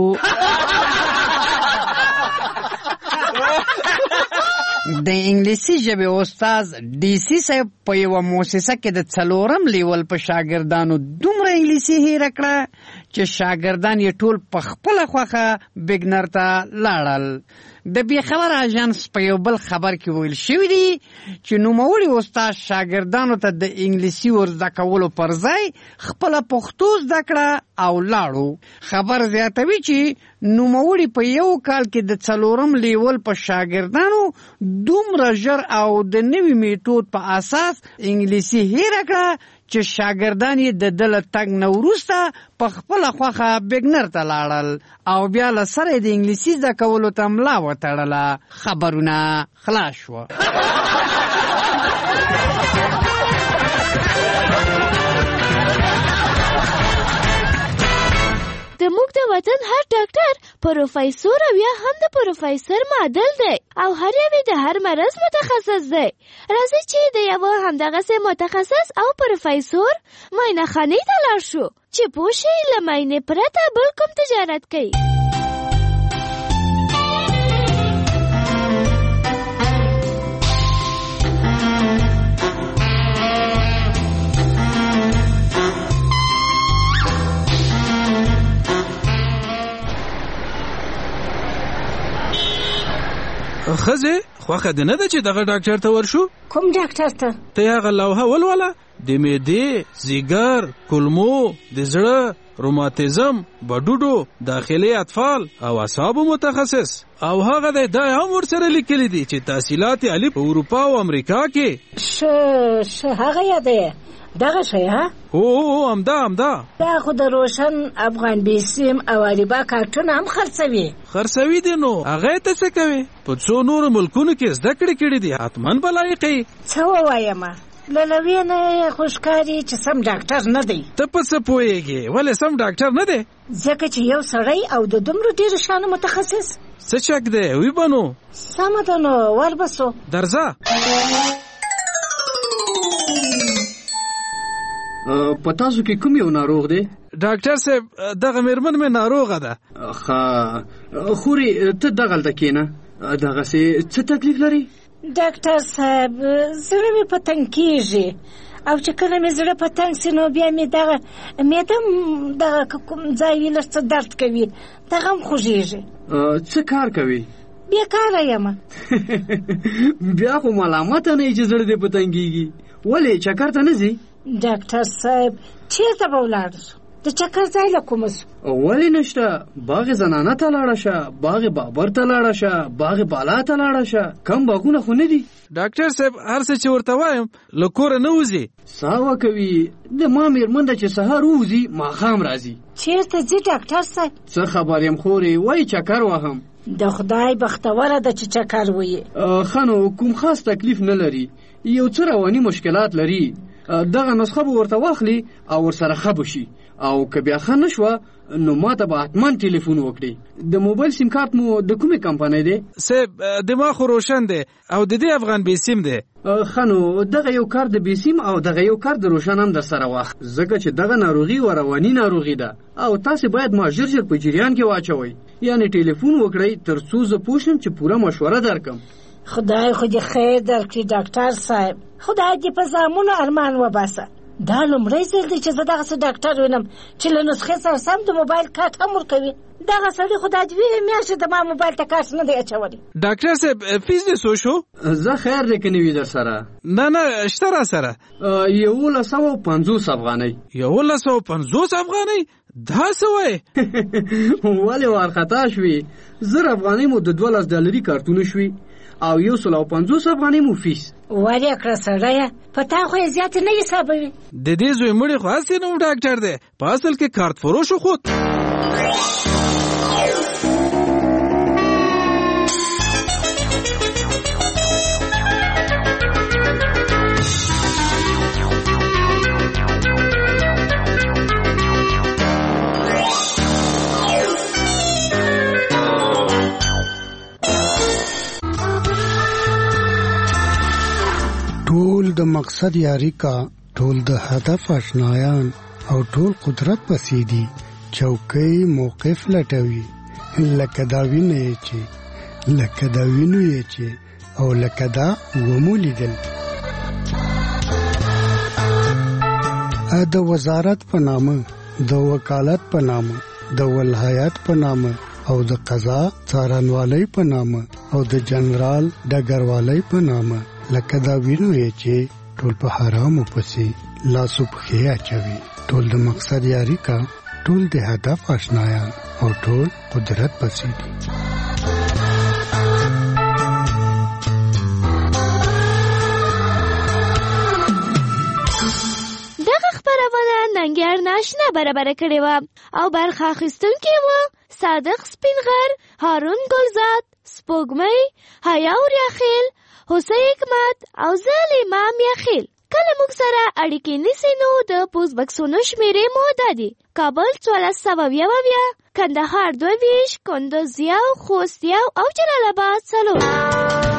د انګلیسي ژبې استاد ډي سي صاحب په یوه مؤسسه کې د 4 لیول په شاګردانو دومره انګلیسي هیره کړه چې شاګردان یې ټول په خپله خوښه بګنر ته لاړل. د بېخبر اژانس په یو بل خبر کې ویل شوي دي چې نوموړي استاد شاګردانو ته د انګلیسي ور زده کولو پر ځای خپله پښتو زده کړه او لاړو. خبر زیاتوي چې نوموړي په یو کال کې د 4 لیول په شاګردانو دومره ژر او د نوي میتود په اساس انګلیسي هیره کړه چې شاګردان یې د دل تګ نه وروسته په خپله خوښه بګنر ته لاړل او بیا له سره د انګلیسي زده کولو ته ملا وتړله. خبرونه خلاص شوه. زموږ د وطن هر ډاکټر پروفیسور او یا هم د پروفیسور معادل دی او هر یو د هر مرض متخصص دی. راځئ چې د یو همدغسې متخصص او پروفیسور معاینه خانې ته لاړ شو چې پوه شي له معاینې پرته بل کوم تجارت کوي. خزه خوخه ده نه ده چې دغه ډاکټر ته ورشو. کوم ډاکټر ته؟ ته هغه لوحه ولوله د معدې، ځیګر، کولمو، د زړه، روماتیزم، بډوډو، داخلي اطفال او اعصابو متخصص. او هغه دا هم ورسره لیکلي دي چې تحصیلات عالی په اروپا او امریکا کې. هغه یاده دغه شی ها؟ او همدا دا خو د روشن افغان بیسیم او اریبا کارتونه هم خرڅوي دي. نو هغه ته څه کوي؟ په څو نور ملکونو کې زده کړې دي حتماً بلایقي. څه ووایم لولوی نه خوشکاري چې سم ډاکټر نه دی. ته په څه پوهېږې ولې سم ډاکټر نه دی؟ ځکه چې یو سړی او د دومره ډېرو شانو متخصص. څه شک دی وی بنو؟ سمه ده نو وربسو درځه. په تاسو کې کوم یو ناروغ دی؟ ډاکټر صاحب دغه مېرمن مې ناروغه ده. خوري ته دغلته کېنه. دغسې څه تکلیف لري؟ ډاکټر صاحب زړه مې په تنګ کېږي او چې کله مې زړه په تنګ سي نو بیا مې دغه معده دغه کوم ځای وي لږ څه درد کوي دغه هم خوږېږي. څه کار کوي؟ بېکاره یم. بیا خو ملامته نه یې چې زړه دې په تنګېږي. ولې چکر ته نه ځي؟ ډاکټر صاحب چېرته به ولاړ شو؟ د چکر ځای له کومه شو؟ ولې نشته؟ باغ زنانه ته لاړه شه، باغ بابر ته لاړه شه، باغ بالا ته لاړه شه. کم باغونه خو نه دي. ډاکټر صاحب هر څه چې ورته وایم له کوره نه وځي. ساوه کوي د ما مېرمن ده چې سهار وځي ماښام راځي. چېرته ځي ډاکټر صاحب؟ څه خبر یم خورې وایي چکر وهم. د خدای بختوره ده چې چکر وایي. ښه نو کوم خاص تکلیف نه لري، یو څه رواني مشکلات لري. دغه نسخه به ورته واخلي او ورسره ښه بشي او که بیا ښه نه شوه نو ما ته به حتما ټلیفون وکړي. د موبایل سیم کارت مو د کومې کمپنۍ دی؟ صاحب دماغ خو روشن دی او د دې افغان بیسیم دی. ښه نو دغه یو کار د بیسیم او دغه یو کار د روشن هم در سره واخ، ځکه چې دغه ناروغي و رواني ناروغي ده او تاسې باید ما ژر په جریان کې واچوئ، یعنې ټلیفون وکړئ تر څو زه پوه شم چې پوره مشوره درکم. خدای خو دې خیر درکړي ډاکټر صاحب، خدای دې په زامنو ارمان وباسه. دا لومړی ځل دی چې زه دغسې ډاکټر وینم چې له نسخې سره سم د موبایل کارت هم ورکوي. دغه سړي خو دا 2 میاشتې د ما موبایل ته کارت نه دی اچولی. ډاکټر صاحب فیس دې څو شو؟ زه خیر دی که نه وي در سره؟ نه شته را سره 1150 افغانۍ. 1150 افغانۍ؟ دا څه وایې؟ ولې وارخطا شوې؟ 1000 افغانۍ مو د $12 کارتونه شوي او 150 افغانۍ مو فیس. وارې کړه سړیه، په تا خو یې زیاتې نه حسابوي. د دې زوی مړی خو هسې نه و ډاکټر دی، په اصل کې کارت فروش و خود. ټول د مقصد یاري کا، ټول د هدف آشنایان او ټول قدرت پسې دي. چوکۍ موقف لټوي لکه دا وینه یې چې لکه دا وینو یې چې او لکه دا ومولیدل. د وزارت په نامه، د وکالت په نامه، د ولایت په نامه او د قضا څارنوالۍ په نامه او د جنرال ډګروالۍ په نامه لکه دا وینو یې چې ټول په حرامو پسې لاسو پښې اچوي. ټول د مقصد یاري کا، ټول د هدف آشنایان او ټول قدرت پسې دي. دغه خپرونه ننګیار ناشنا برابره کړې وه او برخه اخیستونکي وه صادق سپینغر، هارون ګلزاد، سپوږمۍ، حیا ریاخیل، حسین حکمت او زه امام یاخیل. کله موږ سره اړیکې نیسئ نو د پوسټ بکسونو شمیرې مو دا دي: کابل 1422، کندهار 22، کندوز 1، خوست 1 او جلال آباد 4.